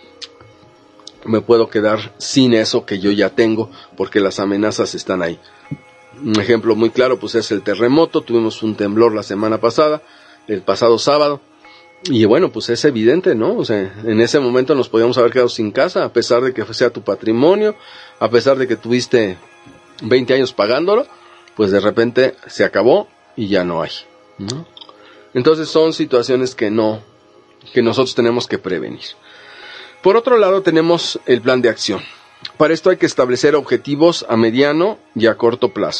Me puedo quedar sin eso que yo ya tengo, porque las amenazas están ahí. Un ejemplo muy claro pues es el terremoto. Tuvimos un temblor la semana pasada, el pasado sábado. Y bueno, pues es evidente, ¿no? O sea, en ese momento nos podíamos haber quedado sin casa, a pesar de que sea tu patrimonio, a pesar de que tuviste veinte años pagándolo, pues de repente se acabó y ya no hay, ¿no? Entonces son situaciones que no, que nosotros tenemos que prevenir. Por otro lado tenemos el plan de acción. Para esto hay que establecer objetivos a mediano y a corto plazo.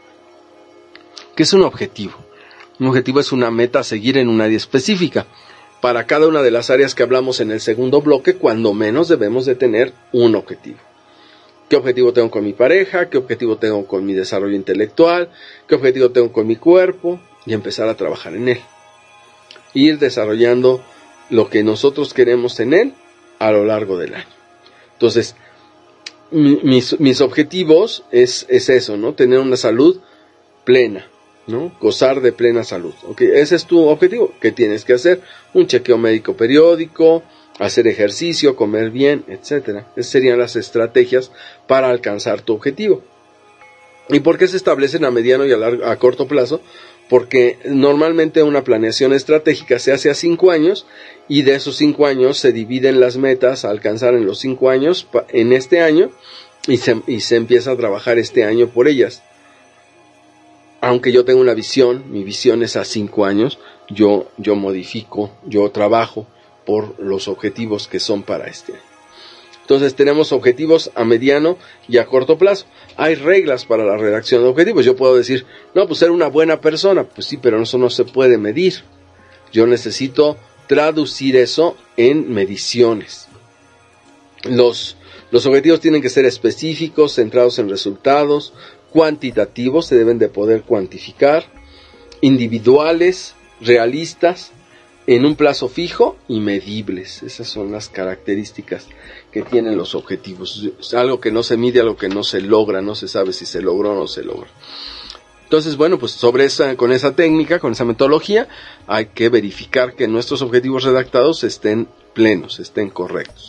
¿Qué es un objetivo? Un objetivo es una meta a seguir en un área específica. Para cada una de las áreas que hablamos en el segundo bloque, cuando menos debemos de tener un objetivo. ¿Qué objetivo tengo con mi pareja? ¿Qué objetivo tengo con mi desarrollo intelectual? ¿Qué objetivo tengo con mi cuerpo? Y empezar a trabajar en él. Ir desarrollando lo que nosotros queremos en él a lo largo del año. Entonces, mi, mis, mis objetivos es, es eso, ¿no? Tener una salud plena, ¿no? Gozar de plena salud. Okay, ese es tu objetivo. ¿Qué tienes que hacer? Un chequeo médico periódico, hacer ejercicio, comer bien, etcétera. Esas serían las estrategias para alcanzar tu objetivo. ¿Y por qué se establecen a mediano y a, largo, a corto plazo? porque normalmente una planeación estratégica se hace a cinco años y de esos cinco años se dividen las metas a alcanzar en los cinco años, en este año, y se, y se empieza a trabajar este año por ellas. Aunque yo tengo una visión, mi visión es a cinco años, yo, yo modifico, yo trabajo por los objetivos que son para este año. Entonces tenemos objetivos a mediano y a corto plazo. Hay reglas para la redacción de objetivos. Yo puedo decir, no, pues ser una buena persona. Pues sí, pero eso no se puede medir. Yo necesito traducir eso en mediciones. Los, los objetivos tienen que ser específicos, centrados en resultados, cuantitativos, se deben de poder cuantificar, individuales, realistas, en un plazo fijo y medibles. Esas son las características que tienen los objetivos. Es algo que no se mide, algo que no se logra, no se sabe si se logró o no se logra. Entonces, bueno, pues sobre esa, con esa técnica, con esa metodología, hay que verificar que nuestros objetivos redactados estén plenos, estén correctos.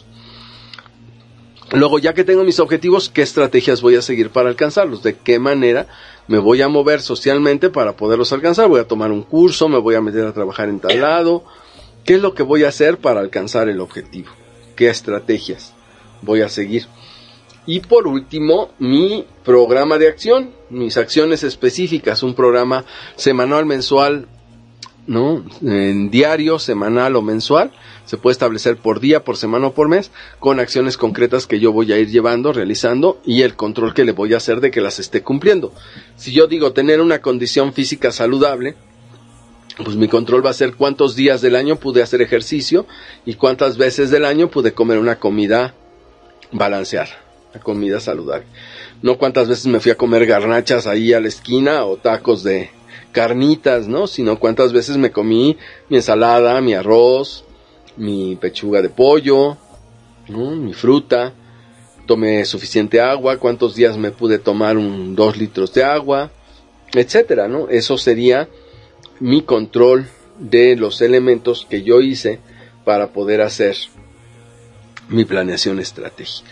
Luego, ya que tengo mis objetivos, ¿qué estrategias voy a seguir para alcanzarlos? ¿De qué manera me voy a mover socialmente para poderlos alcanzar? ¿Voy a tomar un curso? ¿Me voy a meter a trabajar en tal lado? ¿Qué es lo que voy a hacer para alcanzar el objetivo? ¿Qué estrategias voy a seguir? Y por último, mi programa de acción, mis acciones específicas, un programa semanal, mensual, ¿no? En diario, semanal o mensual. Se puede establecer por día, por semana o por mes, con acciones concretas que yo voy a ir llevando, realizando, y el control que le voy a hacer de que las esté cumpliendo. Si yo digo tener una condición física saludable, pues mi control va a ser cuántos días del año pude hacer ejercicio y cuántas veces del año pude comer una comida balanceada, una comida saludable. No cuántas veces me fui a comer garnachas ahí a la esquina o tacos de carnitas, ¿no? Sino cuántas veces me comí mi ensalada, mi arroz, mi pechuga de pollo, ¿no? Mi fruta, tomé suficiente agua, cuántos días me pude tomar un dos litros de agua, etcétera, ¿no? Eso sería mi control de los elementos que yo hice para poder hacer mi planeación estratégica.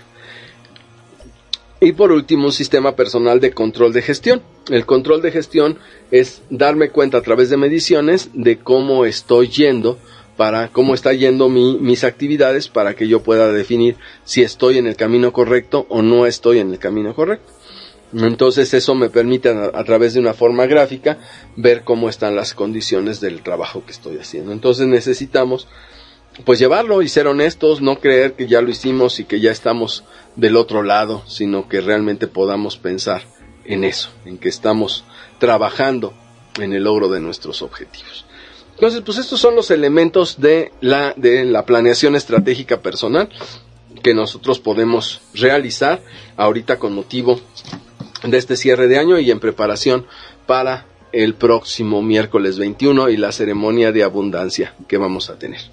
Y por último, un sistema personal de control de gestión. El control de gestión es darme cuenta a través de mediciones de cómo estoy yendo, para cómo está yendo mi, mis actividades, para que yo pueda definir si estoy en el camino correcto o no estoy en el camino correcto. Entonces eso me permite a, a través de una forma gráfica ver cómo están las condiciones del trabajo que estoy haciendo. Entonces necesitamos pues llevarlo y ser honestos, no creer que ya lo hicimos y que ya estamos del otro lado, sino que realmente podamos pensar en eso, en que estamos trabajando en el logro de nuestros objetivos. Entonces, pues estos son los elementos de la, de la planeación estratégica personal que nosotros podemos realizar ahorita con motivo de este cierre de año y en preparación para el próximo miércoles veintiuno y la ceremonia de abundancia que vamos a tener.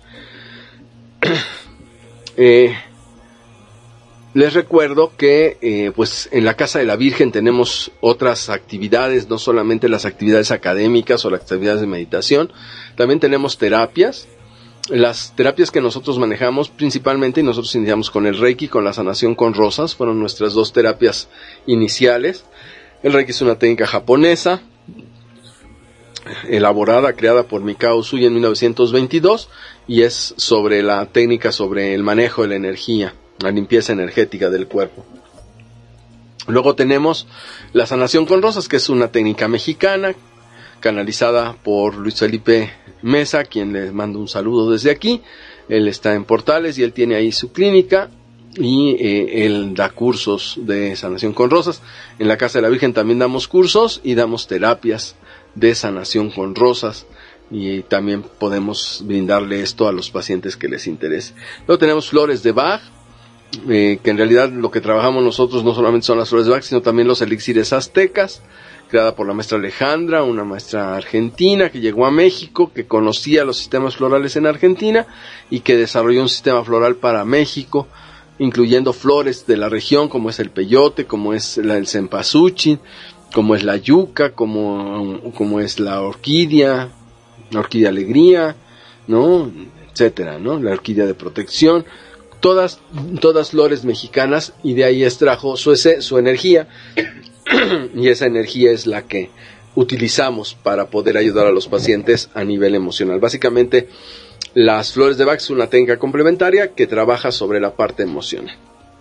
eh, les recuerdo que eh, pues en la Casa de la Virgen tenemos otras actividades, no solamente las actividades académicas o las actividades de meditación, también tenemos terapias. Las terapias que nosotros manejamos principalmente, y nosotros iniciamos con el Reiki, con la sanación con rosas, fueron nuestras dos terapias iniciales. El Reiki es una técnica japonesa, elaborada, creada por Mikao Usui en mil novecientos veintidós, y es sobre la técnica sobre el manejo de la energía, la limpieza energética del cuerpo. Luego tenemos la sanación con rosas, que es una técnica mexicana, canalizada por Luis Felipe Mesa, quien les mando un saludo desde aquí. Él está en Portales y él tiene ahí su clínica y eh, él da cursos de sanación con rosas. En la Casa de la Virgen también damos cursos y damos terapias de sanación con rosas, y también podemos brindarle esto a los pacientes que les interese. Luego tenemos flores de Bach, eh, que en realidad lo que trabajamos nosotros no solamente son las flores de Bach, sino también los elixires aztecas, creada por la maestra Alejandra, una maestra argentina que llegó a México, que conocía los sistemas florales en Argentina y que desarrolló un sistema floral para México, incluyendo flores de la región, como es el peyote, como es la, el cempasúchil, como es la yuca, como, como es la orquídea, la orquídea alegría, ¿no? Etcétera, ¿no? La orquídea de protección, todas, todas flores mexicanas, y de ahí extrajo su, su energía, y esa energía es la que utilizamos para poder ayudar a los pacientes a nivel emocional. Básicamente, las flores de Bach es una técnica complementaria que trabaja sobre la parte emocional.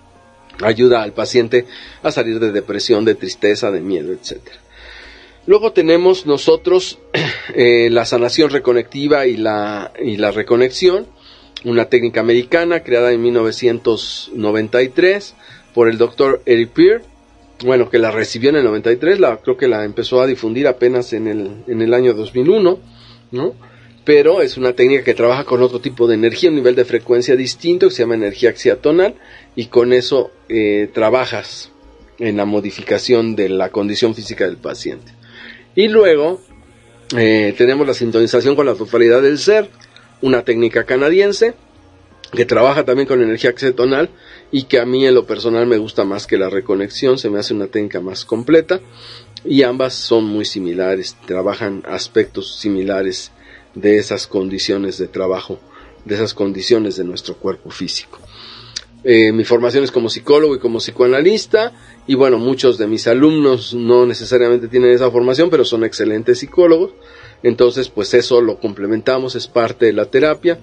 Ayuda al paciente a salir de depresión, de tristeza, de miedo, etcétera. Luego tenemos nosotros eh, la sanación reconectiva y la, y la reconexión, una técnica americana creada en mil novecientos noventa y tres por el doctor Eric Peer, bueno, que la recibió en el noventa y tres, la, creo que la empezó a difundir apenas en el, en el año dos mil uno, ¿no? Pero es una técnica que trabaja con otro tipo de energía, un nivel de frecuencia distinto que se llama energía axiatonal, y con eso eh, trabajas en la modificación de la condición física del paciente. Y luego eh, tenemos la sintonización con la totalidad del ser, una técnica canadiense que trabaja también con energía axiatonal y que a mí en lo personal me gusta más que la reconexión, se me hace una técnica más completa, y ambas son muy similares, trabajan aspectos similares de esas condiciones de trabajo, de esas condiciones de nuestro cuerpo físico. Eh, mi formación es como psicólogo y como psicoanalista, y bueno, muchos de mis alumnos no necesariamente tienen esa formación, pero son excelentes psicólogos, entonces pues eso lo complementamos, es parte de la terapia,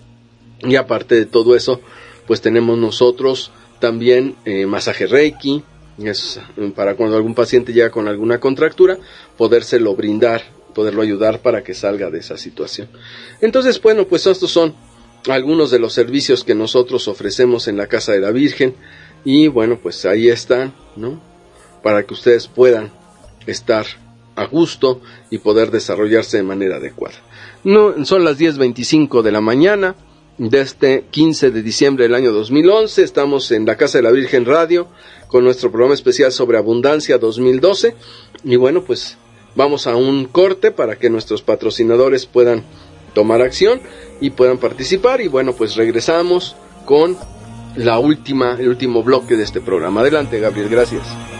y aparte de todo eso, pues tenemos nosotros también eh, masaje Reiki, es para cuando algún paciente llega con alguna contractura, podérselo brindar, poderlo ayudar para que salga de esa situación. Entonces, bueno, pues estos son algunos de los servicios que nosotros ofrecemos en la Casa de la Virgen, y bueno, pues ahí están, ¿no? Para que ustedes puedan estar a gusto y poder desarrollarse de manera adecuada. No, son las diez veinticinco de la mañana de este quince de diciembre del año dos mil once, estamos en la Casa de la Virgen Radio con nuestro programa especial sobre Abundancia dos mil doce, y bueno, pues vamos a un corte para que nuestros patrocinadores puedan tomar acción y puedan participar, y bueno, pues regresamos con la última, el último bloque de este programa. Adelante, Gabriel, gracias.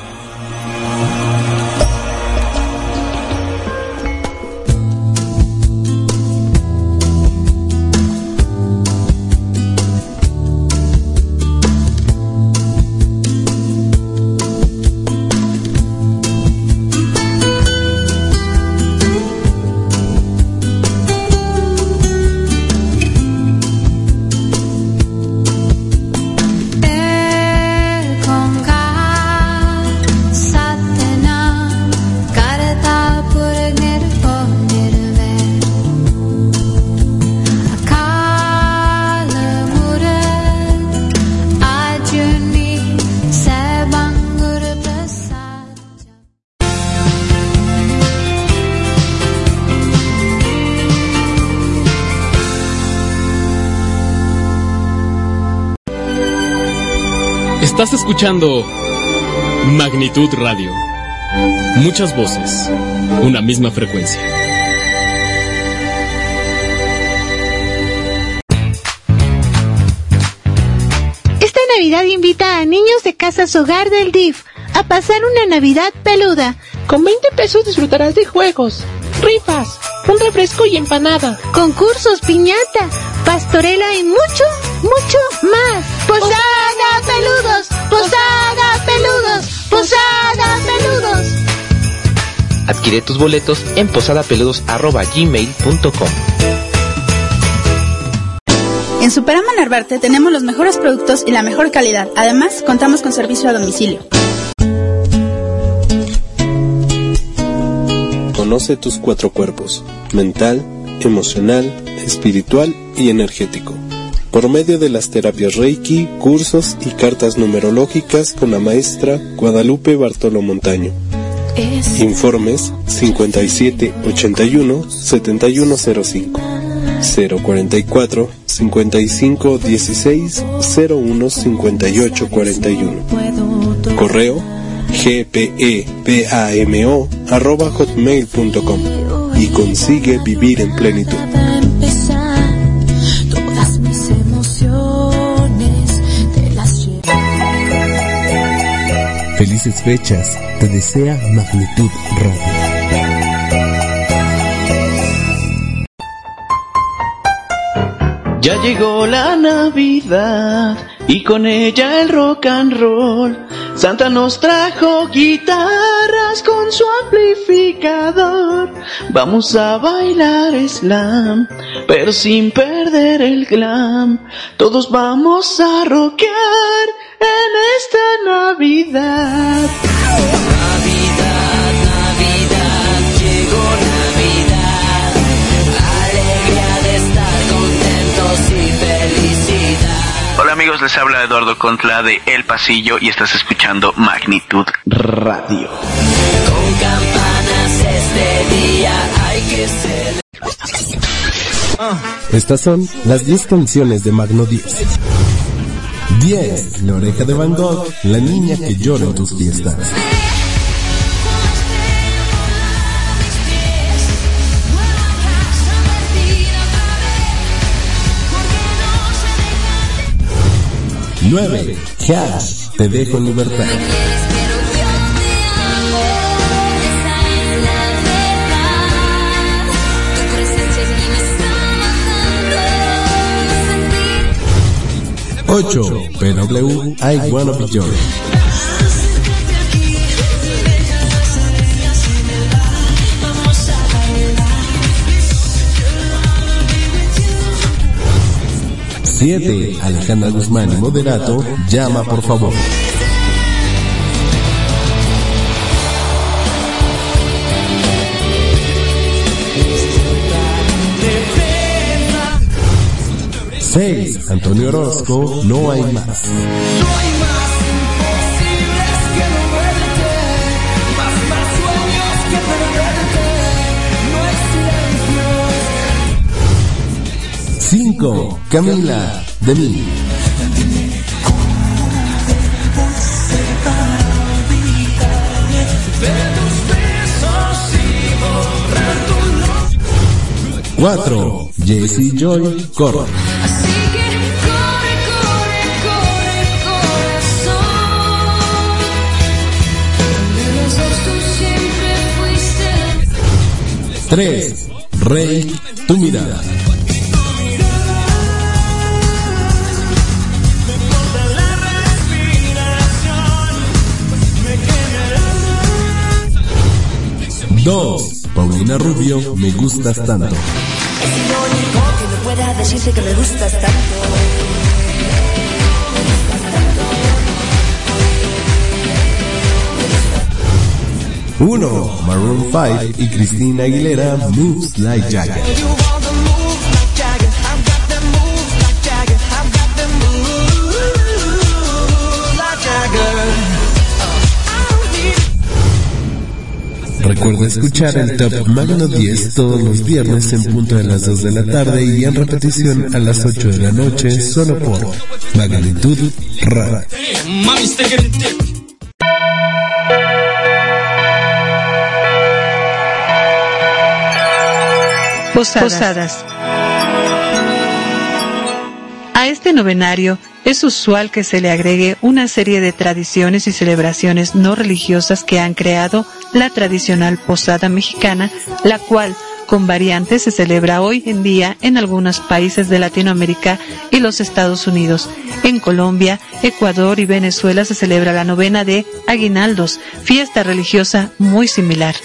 Estás escuchando Magnitud Radio. Muchas voces, una misma frecuencia. Esta Navidad invita a niños de Casas Hogar del D I F a pasar una Navidad peluda. Con veinte pesos disfrutarás de juegos, rifas, un refresco y empanada, concursos, piñata, pastorela y mucho, mucho más. ¡Posada Peludos! ¡Posada Peludos! ¡Posada Peludos! Adquiere tus boletos en posadapeludos arroba gmail punto com. En Superama Narvarte tenemos los mejores productos y la mejor calidad. Además, contamos con servicio a domicilio. Conoce tus cuatro cuerpos: mental, emocional, espiritual y energético, por medio de las terapias Reiki, cursos y cartas numerológicas con la maestra Guadalupe Bartolo Montaño. Informes cincuenta y siete ochenta y uno setenta y uno cero cinco, cero cuarenta y cuatro cincuenta y cinco dieciséis cero uno cincuenta y ocho cuarenta y uno. Correo gpepamo arroba hotmail punto com, y consigue vivir en plenitud. Felices fechas, te desea Magnitud Radio. Ya llegó la Navidad, y con ella el rock and roll. Santa nos trajo guitarras con su amplificador. Vamos a bailar slam, pero sin perder el glam. Todos vamos a rockear en esta Navidad. Navidad, Navidad, llegó Navidad. Alegría de estar contentos y felicidad. Hola amigos, les habla Eduardo Contla de El Pasillo y estás escuchando Magnitud Radio. Con campanas este día hay que celebrar. Estas son las diez canciones de Magno diez. diez. La oreja de Van Gogh, la niña que llora en tus fiestas. nueve. Cash, te dejo en libertad. ocho. P W, I Wanna Be Yours. siete. Alejandra Guzmán y Moderato, Llama por favor. seis. Antonio Orozco, No hay más. cinco. Camila, de mí. cuatro. Jesse Joy, Corre. tres. Rey, tu mirada. dos. Paulina Rubio, Me gustas tanto. Es irónico que no pueda decirte que me gustas tanto. uno. Maroon cinco y Cristina Aguilera, Moves Like Jagger. Recuerda escuchar el Top Magno diez todos los viernes en punto de las dos de la tarde y en repetición a las ocho de la noche, solo por Magnitud Radio. Posadas. Posadas. A este novenario es usual que se le agregue una serie de tradiciones y celebraciones no religiosas que han creado la tradicional posada mexicana, la cual, con variantes, se celebra hoy en día en algunos países de Latinoamérica y los Estados Unidos. En Colombia, Ecuador y Venezuela se celebra la novena de Aguinaldos, fiesta religiosa muy similar.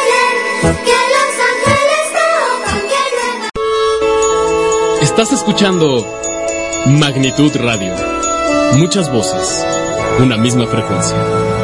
Estás escuchando Magnitud Radio. Muchas voces, una misma frecuencia.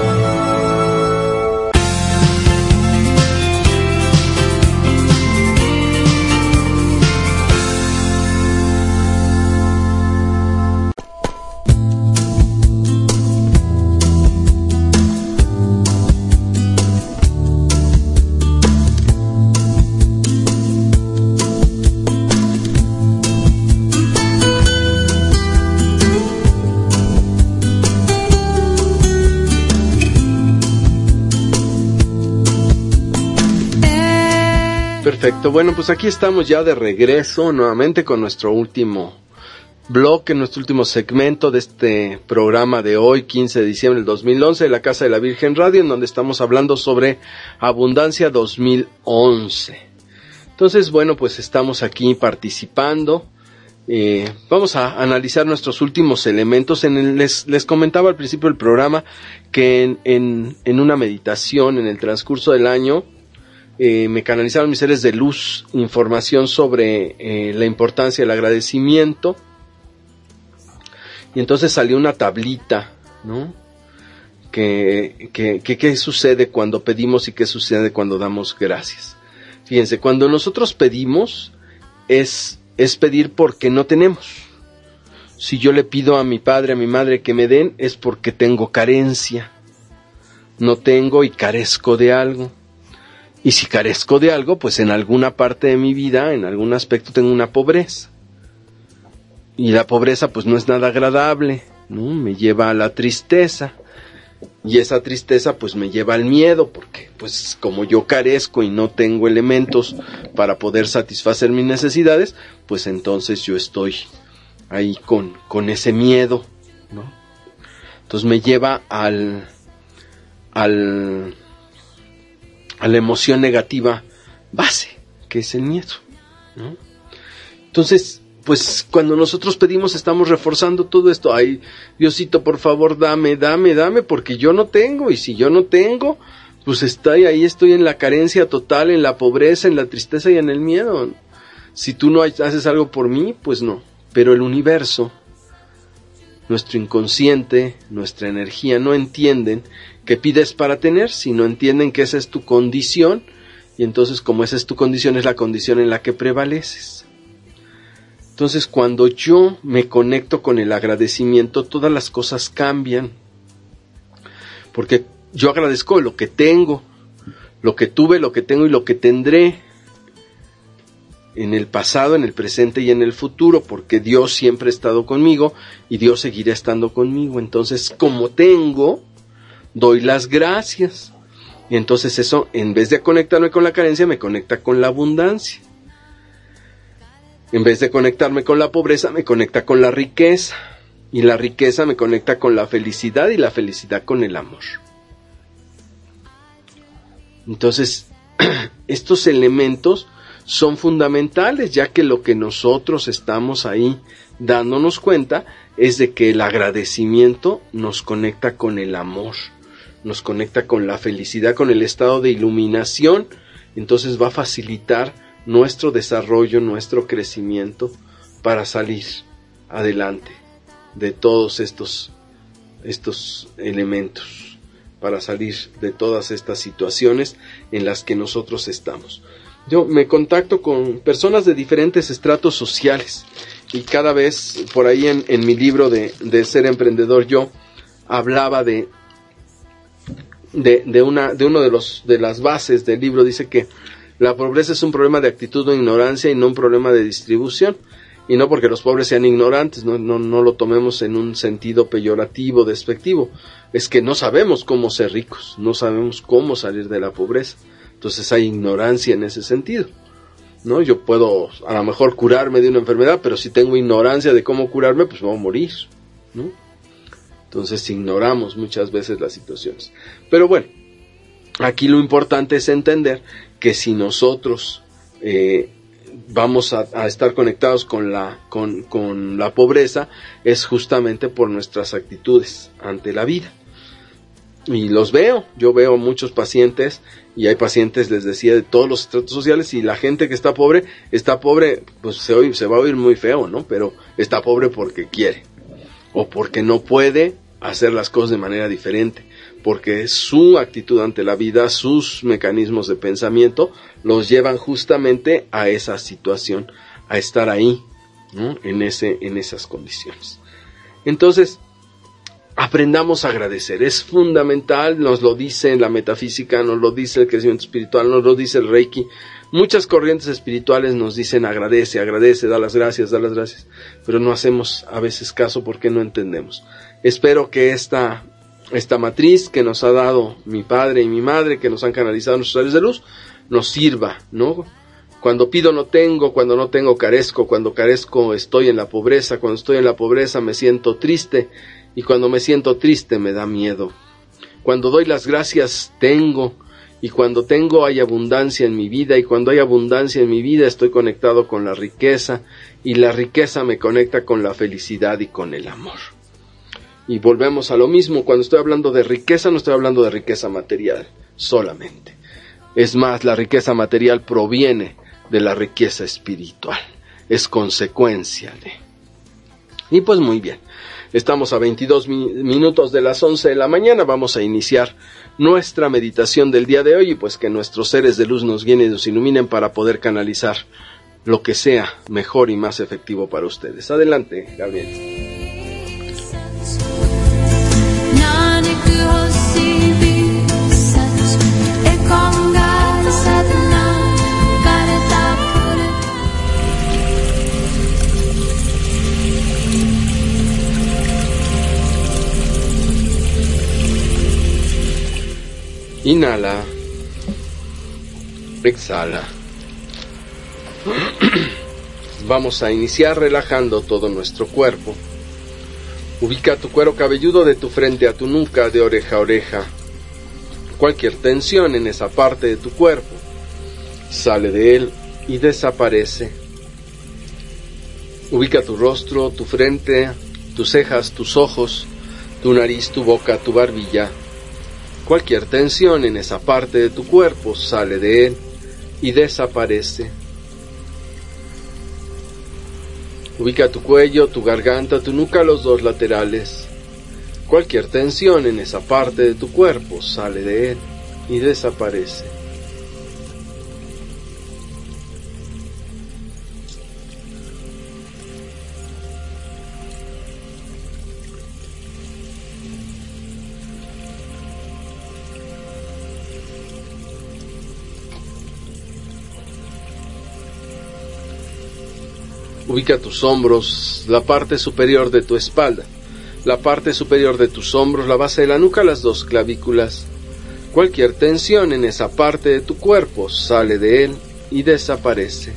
Perfecto, bueno, pues aquí estamos ya de regreso nuevamente con nuestro último bloque, nuestro último segmento de este programa de hoy, quince de diciembre del dos mil once, de la Casa de la Virgen Radio, en donde estamos hablando sobre Abundancia dos mil once. Entonces, bueno, pues estamos aquí participando Eh, vamos a analizar nuestros últimos elementos. En el, les, les comentaba al principio del programa que en, en, en una meditación en el transcurso del año eh, me canalizaron mis seres de luz información sobre eh, la importancia del agradecimiento, y entonces salió una tablita, ¿no? Que, que, que qué sucede cuando pedimos y qué sucede cuando damos gracias. Fíjense, cuando nosotros pedimos es, es pedir porque no tenemos. Si yo le pido a mi padre, a mi madre que me den, es porque tengo carencia. No tengo y carezco de algo. Y si carezco de algo, pues en alguna parte de mi vida, en algún aspecto tengo una pobreza. Y la pobreza pues no es nada agradable, ¿no? Me lleva a la tristeza. Y esa tristeza pues me lleva al miedo, porque pues como yo carezco y no tengo elementos para poder satisfacer mis necesidades, pues entonces yo estoy ahí con, con ese miedo, ¿no? Entonces me lleva al, al, a la emoción negativa base, que es el miedo, ¿no? Entonces, pues cuando nosotros pedimos estamos reforzando todo esto. Ay, Diosito, por favor, dame, dame, dame, porque yo no tengo, y si yo no tengo, pues está ahí, estoy en la carencia total, en la pobreza, en la tristeza y en el miedo. Si tú no haces algo por mí, pues no. Pero el universo, nuestro inconsciente, nuestra energía, no entienden que pides para tener, sino entienden que esa es tu condición, y entonces como esa es tu condición, es la condición en la que prevaleces. Entonces, cuando yo me conecto con el agradecimiento, todas las cosas cambian. Porque yo agradezco lo que tengo, lo que tuve, lo que tengo y lo que tendré en el pasado, en el presente y en el futuro, porque Dios siempre ha estado conmigo y Dios seguirá estando conmigo. Entonces, como tengo, doy las gracias. Y entonces eso, en vez de conectarme con la carencia, me conecta con la abundancia. En vez de conectarme con la pobreza, me conecta con la riqueza. Y la riqueza me conecta con la felicidad y la felicidad con el amor. Entonces, estos elementos son fundamentales, ya que lo que nosotros estamos ahí dándonos cuenta es de que el agradecimiento nos conecta con el amor, nos conecta con la felicidad, con el estado de iluminación. Entonces va a facilitar nuestro desarrollo, nuestro crecimiento para salir adelante de todos estos, estos elementos, para salir de todas estas situaciones en las que nosotros estamos. Yo me contacto con personas de diferentes estratos sociales y cada vez, por ahí en, en mi libro de, de Ser Emprendedor Yo, hablaba de, de, de, una, de uno de, los, de las bases del libro. Dice que la pobreza es un problema de actitud o ignorancia y no un problema de distribución. Y no porque los pobres sean ignorantes, no, no, no lo tomemos en un sentido peyorativo, despectivo. Es que no sabemos cómo ser ricos, no sabemos cómo salir de la pobreza. Entonces hay ignorancia en ese sentido, ¿no? Yo puedo a lo mejor curarme de una enfermedad, pero si tengo ignorancia de cómo curarme, pues voy a morir, ¿no? Entonces ignoramos muchas veces las situaciones. Pero bueno, aquí lo importante es entender que si nosotros eh, vamos a, a estar conectados con la, con, con la pobreza, es justamente por nuestras actitudes ante la vida. Y los veo, yo veo muchos pacientes, y hay pacientes, les decía, de todos los estratos sociales, y la gente que está pobre, está pobre, pues se, oye, se va a oír muy feo, ¿no? Pero está pobre porque quiere, o porque no puede hacer las cosas de manera diferente, porque su actitud ante la vida, sus mecanismos de pensamiento, los llevan justamente a esa situación, a estar ahí, ¿no? En ese, en esas condiciones. Entonces, aprendamos a agradecer, es fundamental, nos lo dice la metafísica, nos lo dice el crecimiento espiritual, nos lo dice el Reiki. Muchas corrientes espirituales nos dicen agradece, agradece, da las gracias, da las gracias, pero no hacemos a veces caso porque no entendemos. Espero que esta, esta matriz que nos ha dado mi padre y mi madre, que nos han canalizado nuestros seres de luz, nos sirva, ¿no? Cuando pido no tengo, cuando no tengo carezco, cuando carezco estoy en la pobreza, cuando estoy en la pobreza me siento triste, y cuando me siento triste me da miedo. Cuando doy las gracias tengo, Y cuando tengo hay abundancia en mi vida, y cuando hay abundancia en mi vida estoy conectado con la riqueza, y la riqueza me conecta con la felicidad y con el amor. Y volvemos a lo mismo, cuando estoy hablando de riqueza no estoy hablando de riqueza material solamente. Es más, la riqueza material proviene de la riqueza espiritual, es consecuencia de. Y pues muy bien, estamos a veintidós mi- minutos de las once de la mañana, vamos a iniciar nuestra meditación del día de hoy, y pues que nuestros seres de luz nos guíen y nos iluminen para poder canalizar lo que sea mejor y más efectivo para ustedes. Adelante, Gabriel. Inhala, exhala. Vamos a iniciar relajando todo nuestro cuerpo. Ubica tu cuero cabelludo de tu frente a tu nuca, de oreja a oreja. Cualquier tensión en esa parte de tu cuerpo sale de él y desaparece. Ubica tu rostro, tu frente, tus cejas, tus ojos, tu nariz, tu boca, tu barbilla. Cualquier tensión en esa parte de tu cuerpo sale de él y desaparece. Ubica tu cuello, tu garganta, tu nuca, los dos laterales. Cualquier tensión en esa parte de tu cuerpo sale de él y desaparece. Ubica tus hombros, la parte superior de tu espalda, la parte superior de tus hombros, la base de la nuca, las dos clavículas. Cualquier tensión en esa parte de tu cuerpo sale de él y desaparece.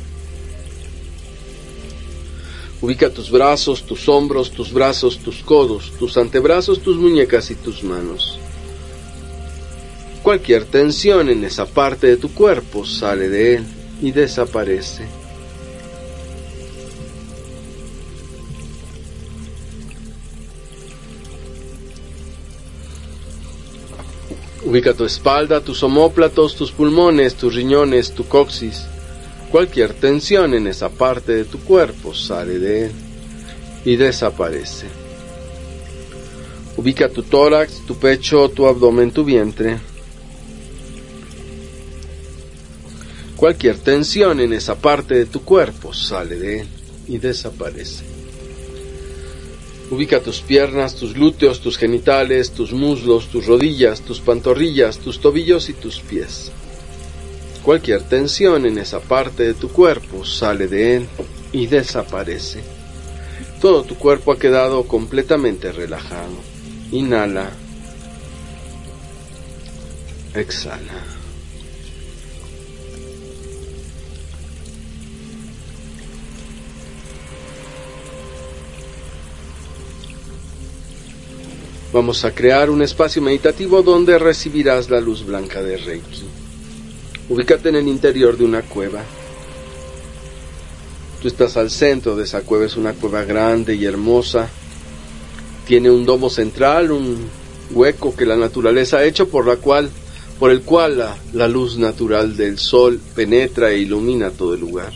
Ubica tus brazos, tus hombros, tus brazos, tus codos, tus antebrazos, tus muñecas y tus manos. Cualquier tensión en esa parte de tu cuerpo sale de él y desaparece. Ubica tu espalda, tus omóplatos, tus pulmones, tus riñones, tu coxis. Cualquier tensión en esa parte de tu cuerpo sale de él y desaparece. Ubica tu tórax, tu pecho, tu abdomen, tu vientre. Cualquier tensión en esa parte de tu cuerpo sale de él y desaparece. Ubica tus piernas, tus glúteos, tus genitales, tus muslos, tus rodillas, tus pantorrillas, tus tobillos y tus pies. Cualquier tensión en esa parte de tu cuerpo sale de él y desaparece. Todo tu cuerpo ha quedado completamente relajado. Inhala. Exhala. Vamos a crear un espacio meditativo donde recibirás la luz blanca de Reiki. Ubícate en el interior de una cueva. Tú estás al centro de esa cueva, es una cueva grande y hermosa. Tiene un domo central, un hueco que la naturaleza ha hecho por la cual, por el cual la, la luz natural del sol penetra e ilumina todo el lugar.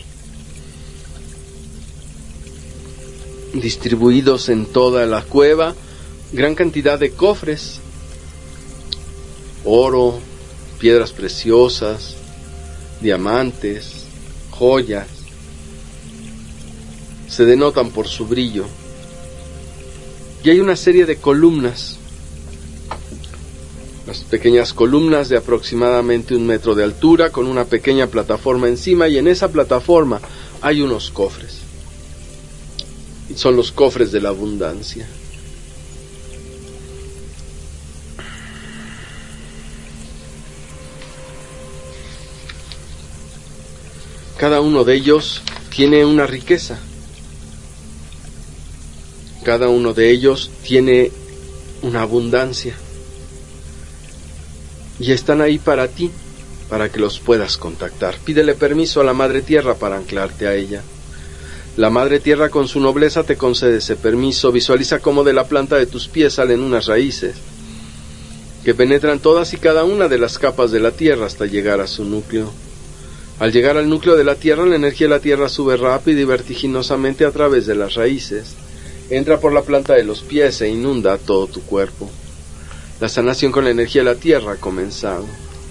Distribuidos en toda la cueva, gran cantidad de cofres, oro, piedras preciosas, diamantes, joyas, se denotan por su brillo. Y hay una serie de columnas, las pequeñas columnas de aproximadamente un metro de altura, con una pequeña plataforma encima, y en esa plataforma hay unos cofres. Y son los cofres de la abundancia. Cada uno de ellos tiene una riqueza. Cada uno de ellos tiene una abundancia. Y están ahí para ti, para que los puedas contactar. Pídele permiso a la Madre Tierra para anclarte a ella. La Madre Tierra con su nobleza te concede ese permiso. Visualiza cómo de la planta de tus pies salen unas raíces que penetran todas y cada una de las capas de la Tierra hasta llegar a su núcleo. Al llegar al núcleo de la Tierra, la energía de la Tierra sube rápido y vertiginosamente a través de las raíces. Entra por la planta de los pies e inunda todo tu cuerpo. La sanación con la energía de la Tierra ha comenzado.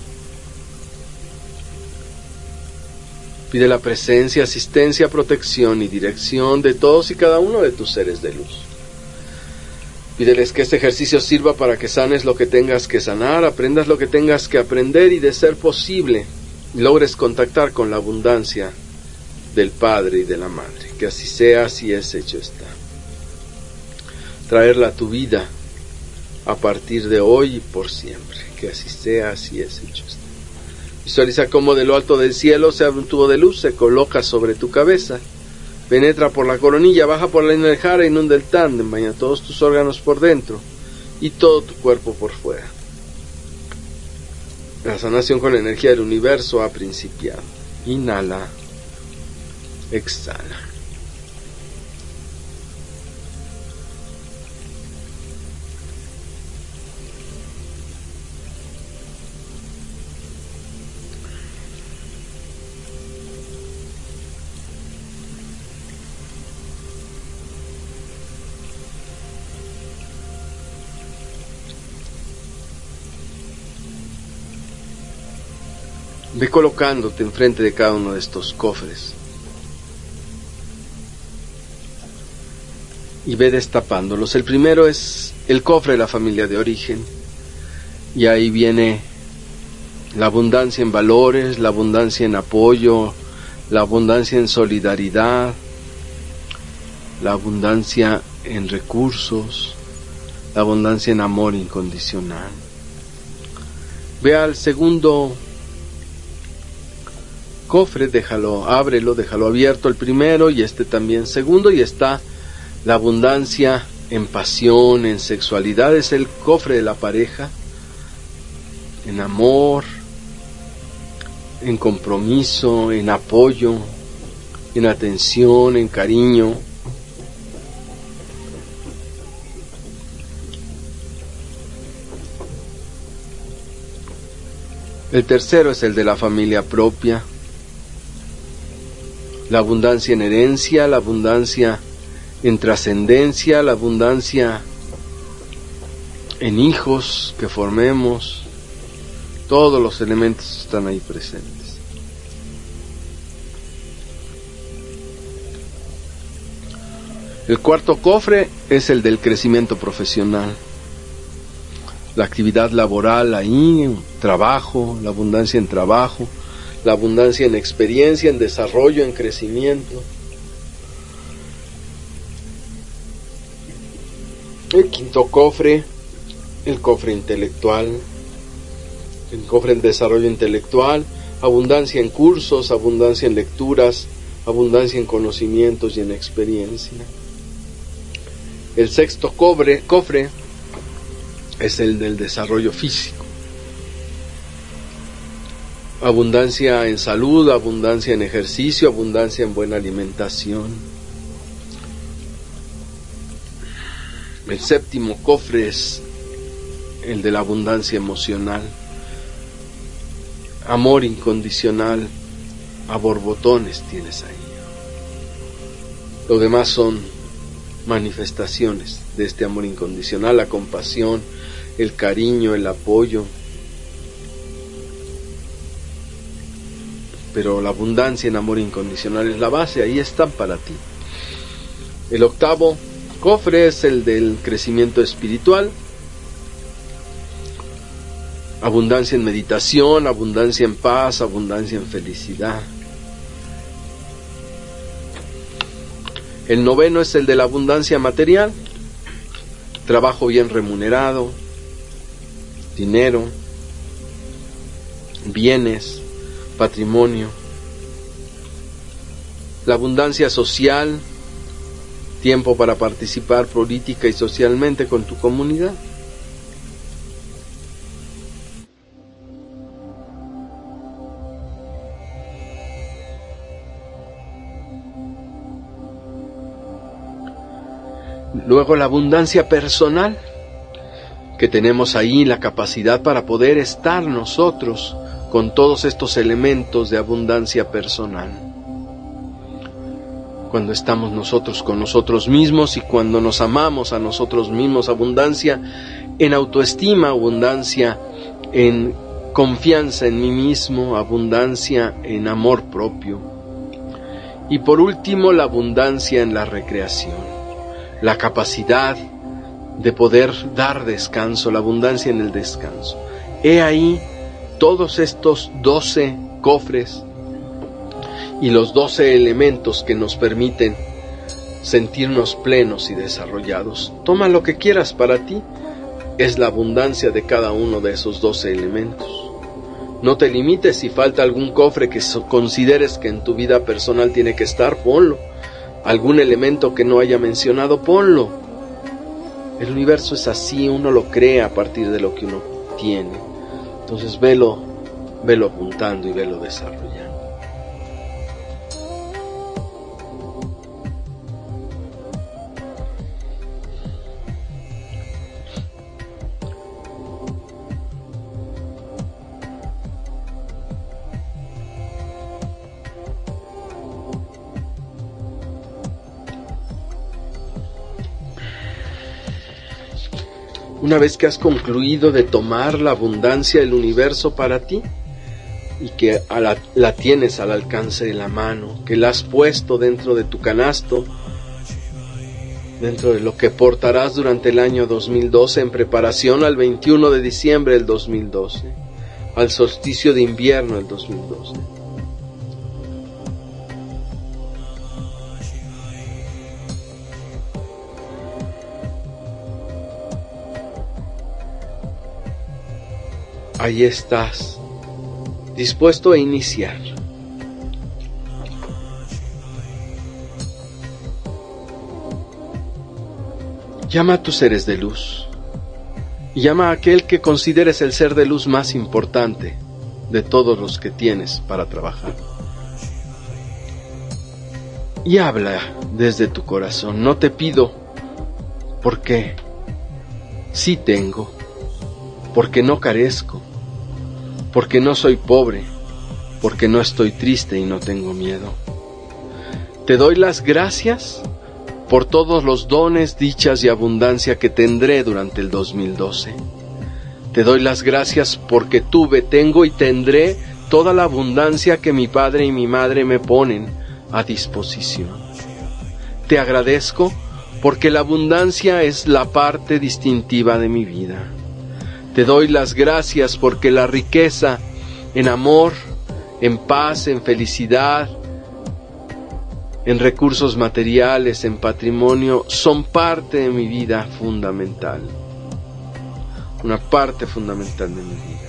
Pide la presencia, asistencia, protección y dirección de todos y cada uno de tus seres de luz. Pídeles que este ejercicio sirva para que sanes lo que tengas que sanar, aprendas lo que tengas que aprender y, de ser posible, logres contactar con la abundancia del Padre y de la Madre. Que así sea, así es, hecho está. Traerla a tu vida a partir de hoy y por siempre. Que así sea, así es, hecho está. Visualiza cómo de lo alto del cielo se abre un tubo de luz, se coloca sobre tu cabeza, penetra por la coronilla, baja por la línea del jara, inunda el tándem, baña todos tus órganos por dentro y todo tu cuerpo por fuera. La sanación con la energía del universo ha principiado. Inhala, exhala. Ve colocándote enfrente de cada uno de estos cofres y ve destapándolos. El primero es el cofre de la familia de origen, y ahí viene la abundancia en valores, la abundancia en apoyo, la abundancia en solidaridad, la abundancia en recursos, la abundancia en amor incondicional. Ve al segundo cofre, déjalo, ábrelo, déjalo abierto el primero y este también segundo, y está la abundancia en pasión, en sexualidad. Es el cofre de la pareja, en amor, en compromiso, en apoyo, en atención, en cariño. El tercero es el de la familia propia, la abundancia en herencia, la abundancia en trascendencia, la abundancia en hijos que formemos. Todos los elementos están ahí presentes. El cuarto cofre es el del crecimiento profesional, la actividad laboral ahí, trabajo, la abundancia en trabajo, la abundancia en experiencia, en desarrollo, en crecimiento. El quinto cofre, el cofre intelectual, el cofre en desarrollo intelectual, abundancia en cursos, abundancia en lecturas, abundancia en conocimientos y en experiencia. El sexto cobre, cofre es el del desarrollo físico. Abundancia en salud, abundancia en ejercicio, abundancia en buena alimentación. El séptimo cofre es el de la abundancia emocional. Amor incondicional, a borbotones tienes ahí. Lo demás son manifestaciones de este amor incondicional, la compasión, el cariño, el apoyo. Pero la abundancia en amor incondicional es la base, ahí están para ti. El octavo cofre es el del crecimiento espiritual, abundancia en meditación, abundancia en paz, abundancia en felicidad. El noveno es el de la abundancia material, trabajo bien remunerado, dinero, bienes, patrimonio. La abundancia social, tiempo para participar política y socialmente con tu comunidad. Luego la abundancia personal, que tenemos ahí la capacidad para poder estar nosotros con todos estos elementos de abundancia personal. Cuando estamos nosotros con nosotros mismos y cuando nos amamos a nosotros mismos, abundancia en autoestima, abundancia en confianza en mí mismo, abundancia en amor propio. Y por último, la abundancia en la recreación, la capacidad de poder dar descanso, la abundancia en el descanso. He ahí todos estos doce cofres y los doce elementos que nos permiten sentirnos plenos y desarrollados. Toma lo que quieras para ti, es la abundancia de cada uno de esos doce elementos. No te limites, si falta algún cofre que consideres que en tu vida personal tiene que estar, ponlo. Algún elemento que no haya mencionado, ponlo. El universo es así, uno lo crea a partir de lo que uno tiene. Entonces velo, velo apuntando y velo desarrollando. Una vez que has concluido de tomar la abundancia del universo para ti y que a la, la tienes al alcance de la mano, que la has puesto dentro de tu canasto, dentro de lo que portarás durante el año dos mil doce en preparación al veintiuno de diciembre del dos mil doce, al solsticio de invierno del dos mil doce. Ahí estás, dispuesto a iniciar. Llama a tus seres de luz. Llama a aquel que consideres el ser de luz más importante de todos los que tienes para trabajar. Y habla desde tu corazón. No te pido porque sí tengo, porque no carezco, porque no soy pobre, porque no estoy triste y no tengo miedo. Te doy las gracias por todos los dones, dichas y abundancia que tendré durante el dos mil doce. Te doy las gracias porque tuve, tengo y tendré toda la abundancia que mi padre y mi madre me ponen a disposición. Te agradezco porque la abundancia es la parte distintiva de mi vida. Te doy las gracias porque la riqueza en amor, en paz, en felicidad, en recursos materiales, en patrimonio, son parte de mi vida fundamental. Una parte fundamental de mi vida.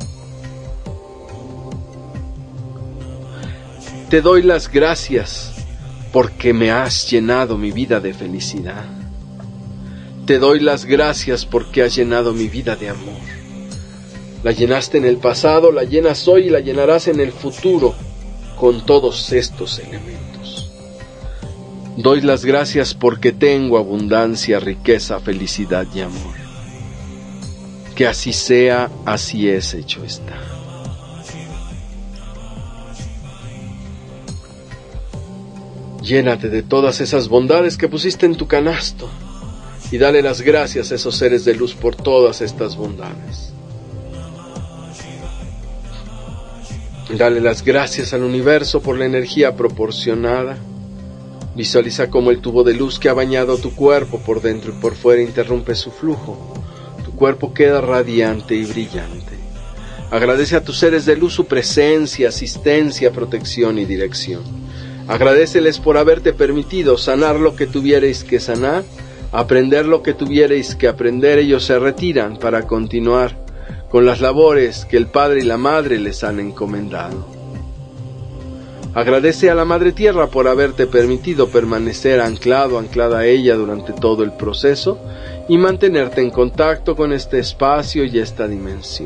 Te doy las gracias porque me has llenado mi vida de felicidad. Te doy las gracias porque has llenado mi vida de amor. La llenaste en el pasado, la llenas hoy y la llenarás en el futuro con todos estos elementos. Doy las gracias porque tengo abundancia, riqueza, felicidad y amor. Que así sea, así es, hecho está. Llénate de todas esas bondades que pusiste en tu canasto y dale las gracias a esos seres de luz por todas estas bondades. Dale las gracias al universo por la energía proporcionada. Visualiza cómo el tubo de luz que ha bañado tu cuerpo por dentro y por fuera interrumpe su flujo. Tu cuerpo queda radiante y brillante. Agradece a tus seres de luz su presencia, asistencia, protección y dirección. Agradéceles por haberte permitido sanar lo que tuvierais que sanar, aprender lo que tuvierais que aprender. Ellos se retiran para continuar con las labores que el Padre y la Madre les han encomendado. Agradece a la Madre Tierra por haberte permitido permanecer anclado, anclada a ella durante todo el proceso y mantenerte en contacto con este espacio y esta dimensión.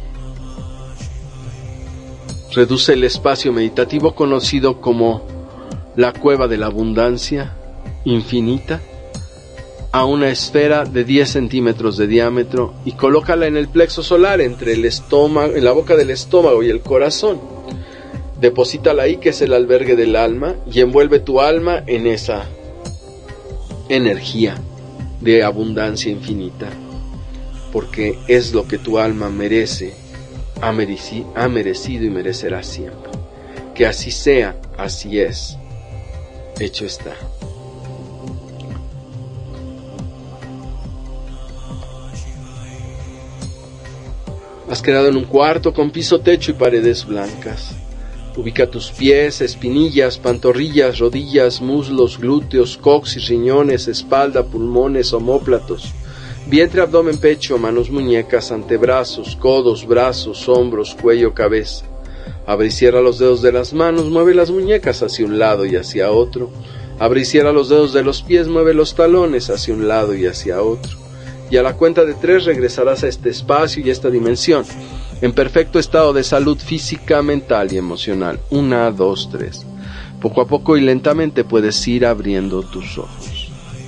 Reduce el espacio meditativo conocido como la cueva de la abundancia infinita a una esfera de diez centímetros de diámetro y colócala en el plexo solar entre el estómago, en la boca del estómago y el corazón. Deposítala ahí, que es el albergue del alma, y envuelve tu alma en esa energía de abundancia infinita, porque es lo que tu alma merece, ha, mereci- ha merecido y merecerá siempre. Que así sea, así es, hecho está. Has quedado en un cuarto con piso, techo y paredes blancas. Ubica tus pies, espinillas, pantorrillas, rodillas, muslos, glúteos, coxis, riñones, espalda, pulmones, omóplatos, vientre, abdomen, pecho, manos, muñecas, antebrazos, codos, brazos, hombros, cuello, cabeza. Abre y cierra los dedos de las manos, mueve las muñecas hacia un lado y hacia otro. Abre y cierra los dedos de los pies, mueve los talones hacia un lado y hacia otro. Y a la cuenta de tres regresarás a este espacio y esta dimensión, en perfecto estado de salud física, mental y emocional. Una, dos, tres. Poco a poco y lentamente puedes ir abriendo tus ojos.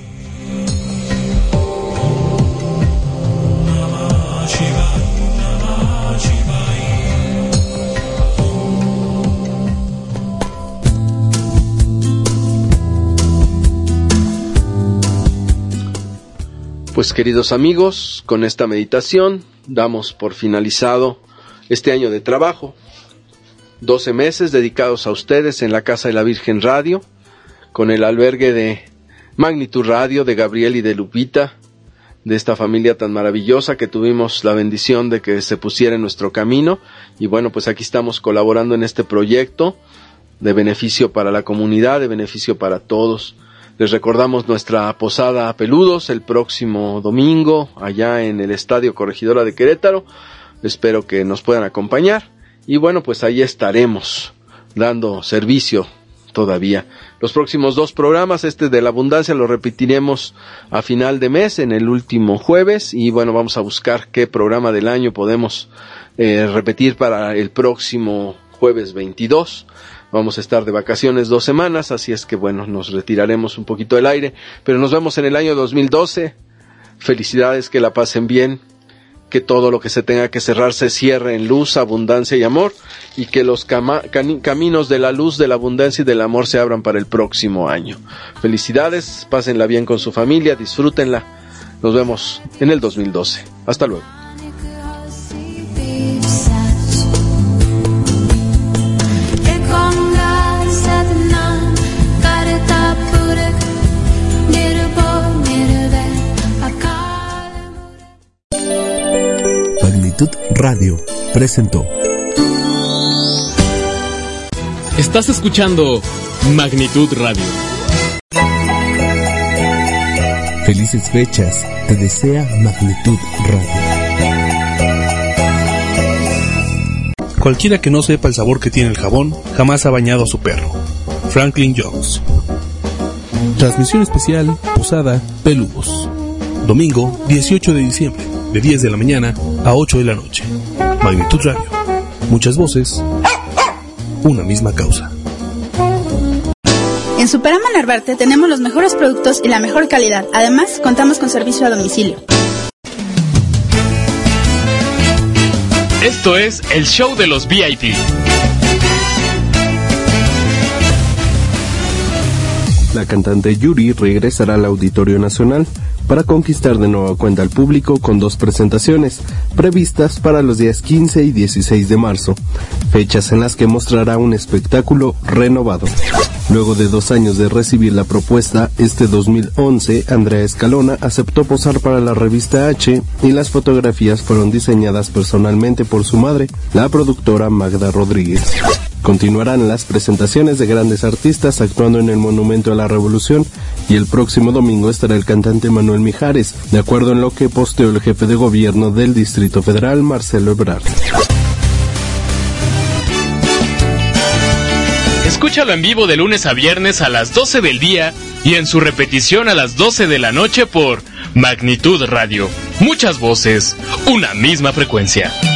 Pues queridos amigos, con esta meditación damos por finalizado este año de trabajo. doce meses dedicados a ustedes en la Casa de la Virgen Radio, con el albergue de Magnitud Radio, de Gabriel y de Lupita, de esta familia tan maravillosa que tuvimos la bendición de que se pusiera en nuestro camino. Y bueno, pues aquí estamos colaborando en este proyecto de beneficio para la comunidad, de beneficio para todos. Les recordamos nuestra posada Peludos el próximo domingo allá en el Estadio Corregidora de Querétaro. Espero que nos puedan acompañar y bueno, pues ahí estaremos dando servicio todavía. Los próximos dos programas, este de la abundancia lo repetiremos a final de mes, en el último jueves, y bueno, vamos a buscar qué programa del año podemos eh, repetir para el próximo jueves veintidós. Vamos a estar de vacaciones dos semanas, así es que bueno, nos retiraremos un poquito del aire, pero nos vemos en el año dos mil doce. Felicidades, que la pasen bien, que todo lo que se tenga que cerrar se cierre en luz, abundancia y amor, y que los cama- cani- caminos de la luz, de la abundancia y del amor se abran para el próximo año. Felicidades, pásenla bien con su familia, disfrútenla. Nos vemos en el dos mil doce. Hasta luego. Magnitud Radio presentó. Estás escuchando Magnitud Radio. Felices fechas, te desea Magnitud Radio. Cualquiera que no sepa el sabor que tiene el jabón, jamás ha bañado a su perro. Franklin Jones. Transmisión especial, Posada Peludos. Domingo dieciocho de diciembre, de diez de la mañana a ocho de la noche. Magnitud Radio. Muchas voces, una misma causa. En Superama Narvarte tenemos los mejores productos y la mejor calidad. Además, contamos con servicio a domicilio. Esto es el show de los V I P. La cantante Yuri regresará al Auditorio Nacional para conquistar de nueva cuenta al público con dos presentaciones previstas para los días quince y dieciséis de marzo, fechas en las que mostrará un espectáculo renovado. Luego de dos años de recibir la propuesta, este dos mil once, Andrea Escalona aceptó posar para la revista H y las fotografías fueron diseñadas personalmente por su madre, la productora Magda Rodríguez. Continuarán las presentaciones de grandes artistas actuando en el Monumento a la Revolución y el próximo domingo estará el cantante Manuel Mijares, de acuerdo en lo que posteó el jefe de gobierno del Distrito Federal, Marcelo Ebrard. Escúchalo en vivo de lunes a viernes a las doce del día y en su repetición a las doce de la noche por Magnitud Radio. Muchas voces, una misma frecuencia.